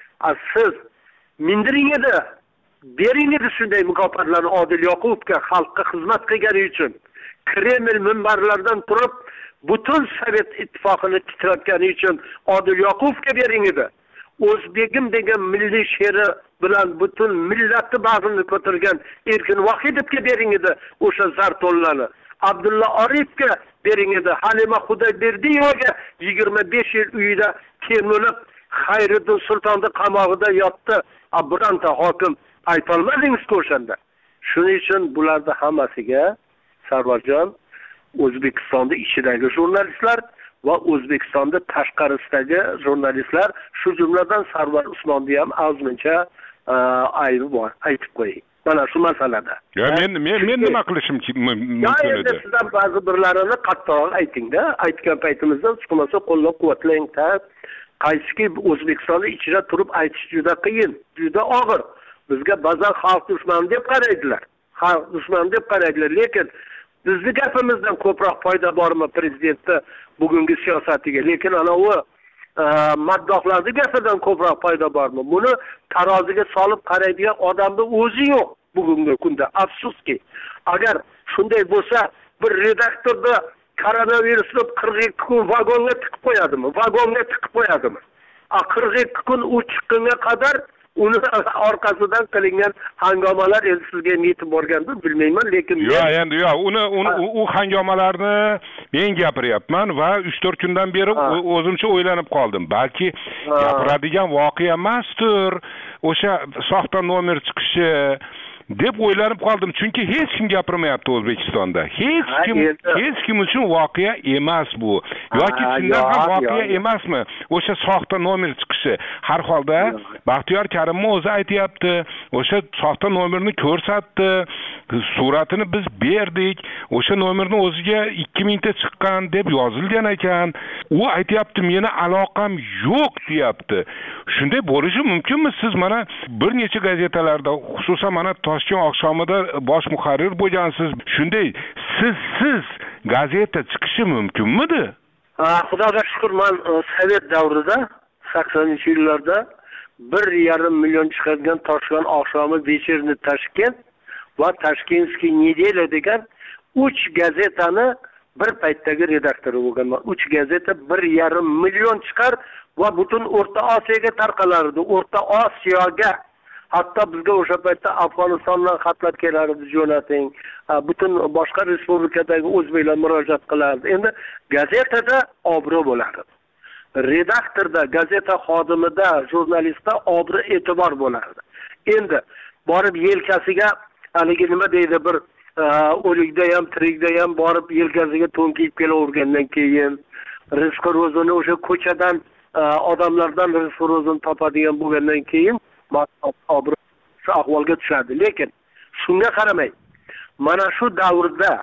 siz mindiring edi, bering edi shunday mukofotlarni Odil Yoqubovga xalqqa xizmat qilgani uchun. Kreml minbarlaridan turib butun Sovet ittifoqini titratgani uchun Odil Yoqubovga bering edi. O'zbegim degan milliy she'ri bilan butun millatni bag'rini ko'targan Erkin Vohidovga bering edi o'sha zarto'llarni. Abdulla Orifga bering edi. Halima Xudoyberdiyevaga yigirma besh yil uyida termilib Xayriddin Sultonni qamog'ida yotdi. Bironta hokim aytolmadingiz-ku o'shanda. Shuning uchun bularning hammasiga Sarvarjon, O'zbekistonda ichidagi jurnalistlar va O'zbekistonda tashqarisidagi jurnalistlar, shu jumladan Sarvar Usmonni ham ozmuncha aybi bor, aytib qo'ying. Mana shu masalada. Ya men men men nima qilishim mumkin edi? Endi sizdan ba'zi birlarini qattiqroq ayting-da. Aytgan paytimizda chiqmasa qo'llab-quvvatlang. Qaysiki O'zbekistonda ichida turib aytish juda qiyin, juda og'ir. Bizga ba'zan xalq dushmani deb qaraydilar. Xalq dushmani deb qaraydilar, lekin bizning gapimizdan ko'proq foyda bormi prezidentni bugungi siyosatiga? Lekin ana u maddohlarning gapidan ko'proq foyda bormi? Buni taroziga solib qaraydigan odamning o'zi yo'q bugungi kunda. Afsuski, agar shunday bo'lsa, bir redaktorda koronavirusni qirq ikki kun vagonga tiqib qo'yadimi? Vagonga tiqib qo'yadimi? qirq ikki kun u chiqqunga qadar uni orqasidan qilingan hangomalar endi sizga yetib borgandir, bilmayman, lekin yo'q, endi yo'q, uni u hangomalarni men gapiryapman va uch to'rt kundan beri o'zimcha o'ylanib qoldim. Balki gapiradigan voqea emasdir, o'sha soxta nomer chiqishi deb o'ylanib qoldim. Chunki hech kim gapirmayapti O'zbekistonda. Hech kim hech kim uchun voqea emas bu. Yoki shundan ham voqea emasmi? O'sha soxta nomer chiqishi. Har holda Baxtiyor Karimov o'zi aytayapti, o'sha soxta nomerni ko'rsatdi. suratini biz berdik, o'sha nomerni o'ziga ikki mingta chiqqan deb yozilgan ekan. U aytayapti, meni aloqam yo'q deyapti. Shunday bo'lishi mumkinmi? Siz mana bir necha gazetalarda, xususan mana Toshkent oqshomida bosh muharrir bo'lgansiz. Shunday siz siz gazeta chiqishi mumkinmidi? Xudoga shukr, men Sovet davrida saksoninchi yillarda bir yarim million chiqargan Toshkent oqshomi, Вечерний Toshkent va Toshkentskiy Nedelya degan uch gazetani bir paytdagi redaktori bo'lganman. uch gazeta bir yarim million chiqar va butun O'rta Osiyoga tarqalardi. O'rta Osiyoga, hatto bizga o'sha paytda Afg'onistondan xatlar kelardi, jo'nating. Butun boshqa respublikadagi o'zbeklar murojaat qilardi. Endi gazetada obro' bo'lardi. Redaktorda, gazeta xodimida, jurnalistda obro' e'tibor bo'lardi. Endi borib yelkasiga haligi nima deydi, bir o'likda ham, tirikda ham borib yelkasiga to'n kiyib kelavergandan keyin rizq ro'zini o'sha ko'chadan odamlardan rizq ro'zini topadigan bo'lgandan keyin obro' shu ahvolga tushadi. Lekin shunga qaramay, mana shu davrda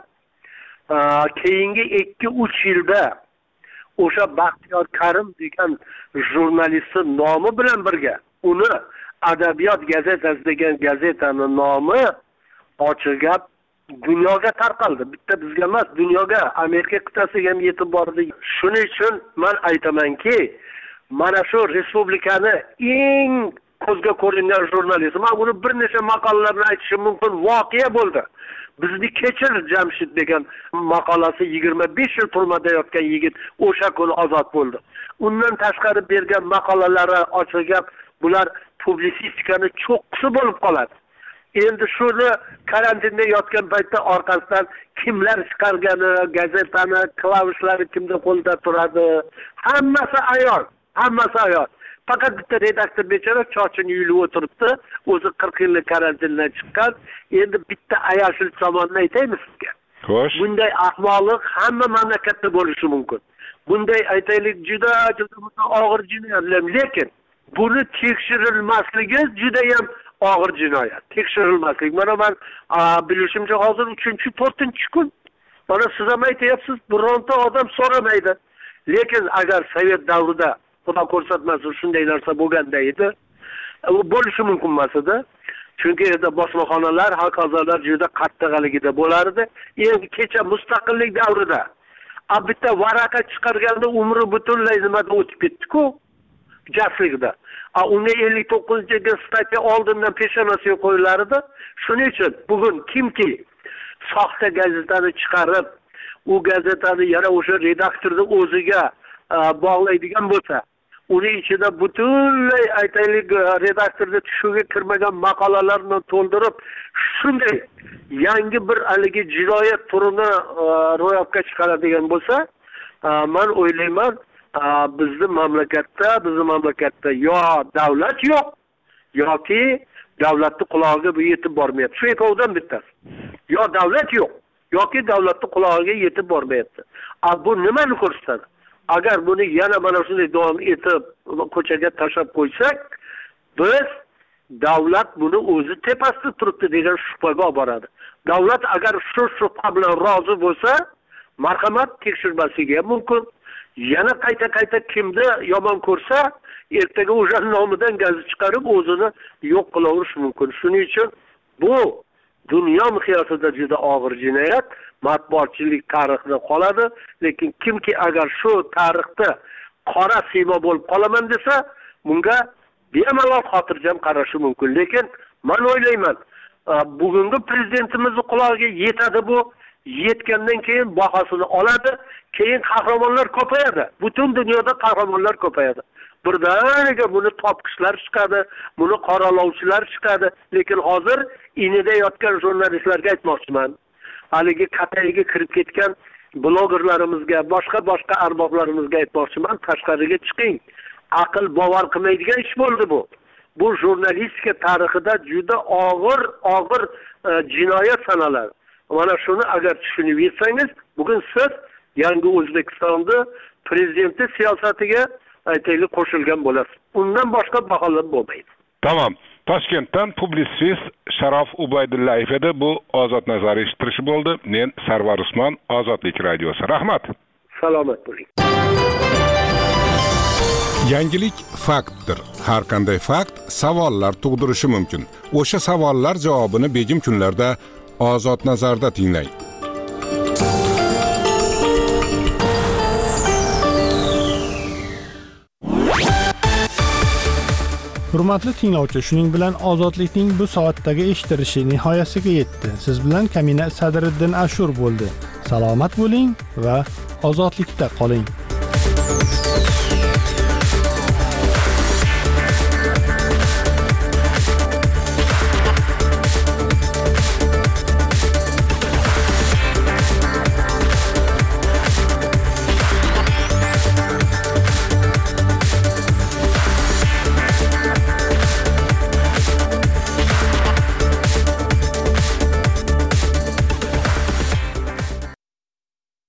keyingi ikki uch yilda o'sha Baxtiyor Karim degan jurnalistning nomi bilan birga uni Adabiyot gazetasi degan gazetaning nomi ochiq gap dunyoga tarqaldi. Bitta bizga emas, dunyoga, Amerika qit'asiga ham yetib bordi. Shuning uchun men aytamanki, mana shu respublikani eng ko'zga ko'ringan jurnalist, men buni bir necha maqolalarni aytishim mumkin, voqea bo'ldi. Bizni Kechir Jamshid degan maqolasi yigirma besh yil turmada yotgan yigit o'sha kuni ozod bo'ldi. Undan tashqari bergan maqolalari ochiq gap, bular publisistikani cho'qqisi bo'lib qoladi. Endi shuni karantinda yotgan paytda orqasidan kimlar chiqargani, gazetani klavishlari kimda qo'lda turadi, hammasi ayol, hammasi ayol. Faqat bitta redaktor bechora chochini yulib o'tiribdi, o'zi qirq yillik karantindan chiqqan. Endi bitta ayashil tomonini aytaymi sizga? Xo'sh. Bunday ahmoqlik hamma mamlakatda bo'lishi mumkin. Bunday aytaylik juda juda og'ir jinoyatlar, lekin buni tekshirilmasligi juda ham og'ir jinoyat. Tekshirilmaslik. Mana men bilishimcha hozir uchinchi to'rtinchi kun. Mana siz ham aytyapsiz, bironta odam so'ramaydi. Lekin agar Sovet davrida Xudo ko'rsatmasin shunday narsa bo'lganda edi, u bo'lishi mumkin emas edi. Chunki yerda bosmaxonalar, hokazolar juda qattiqligida bo'lardi. Endi kecha mustaqillik davrida a bitta varaqa chiqarganda umri butunlay nimada o'tib ketdi-ku, jaslikda. A unga ellik to'qqizinchi statya oldindan peshonasiga qo'yilardi. Shuning uchun bugun kimki soxta gazetani chiqarib, u gazetani yana o'sha redaktorni o'ziga bog'laydigan bo'lsa, uni ichida butunlay aytaylik redaktorda tushuviga kirmagan maqolalarni to'ldirib, shunday yangi bir haligi jinoyat turini ro'yobga chiqaradigan bo'lsa, men o'ylayman, bizning mamlakatda, bizning mamlakatda yo davlat yo'q, yoki davlatning qulog'iga bu yetib bormayapti. Shu ikkovidan bittasi. Yo davlat yo'q, yoki davlatning qulog'iga yetib bormayapti. A bu nimani ko'rsatadi? Agar buni yana mana shunday davom etib ko'chaga tashlab qo'ysak, biz davlat buni o'zi tepasida turibdi degan shubhaga olib boradi. Davlat agar shu shubha bilan rozi bo'lsa, marhamat tekshirmasligi ham mumkin. Yana qayta-qayta kimni yomon ko'rsa, ertaga o'sha nomidan gazet chiqarib o'zini yo'q qilaverish mumkin. Shuning uchun bu dunyo miqyosida juda og'ir jinoyat, matbuotchilik tarixida qoladi, lekin kimki agar shu tarixda qora siymo bo'lib qolaman desa, bunga bemalol xotirjam qarashi mumkin. Lekin men o'ylayman, bugungi prezidentimizning qulog'iga yetadi bu, yetgandan keyin bahosini oladi, keyin qahramonlar ko'payadi. Butun dunyoda qahramonlar ko'payadi. Birdaniga buni topqishlar chiqadi, buni qoralovchilar chiqadi, lekin hozir inida yotgan jurnalistlarga aytmoqchiman. Haligi qatayiga kirib ketgan blogerlarimizga, boshqa-boshqa arboblarimizga aytmoqchiman, tashqariga chiqing. Aql bovar qilmaydigan ish bo'ldi bu. Bu jurnalistika tarixida juda og'ir, og'ir jinoyat sanaladi. Mana shuni agar tushunib yetsangiz, bugun siz yangi O'zbekistonda prezidenti siyosatiga aytaylik qo'shilgan bo'lasiz. Undan boshqa baholab bo'lmaydi. Tamam. Toshkentdan publitsist Sharof Ubaydullayev edi. Bu Ozod nazar eshittirishi bo'ldi. Men Sarvar Usmon, Ozodlik radiosi. Rahmat. Salomat bo'ling. Yangilik faktdir. Har qanday fakt savollar tug'dirishi mumkin. O'sha savollar javobini begim kunlarda Ozod nazarda tinglang. Hurmatli tinglovchi, shuning bilan Ozodlikning bu soatdagi eshittirishi nihoyasiga yetdi. Siz bilan Kamina Sadriddin Ashur bo'ldi. Salomat bo'ling va ozodlikda qoling.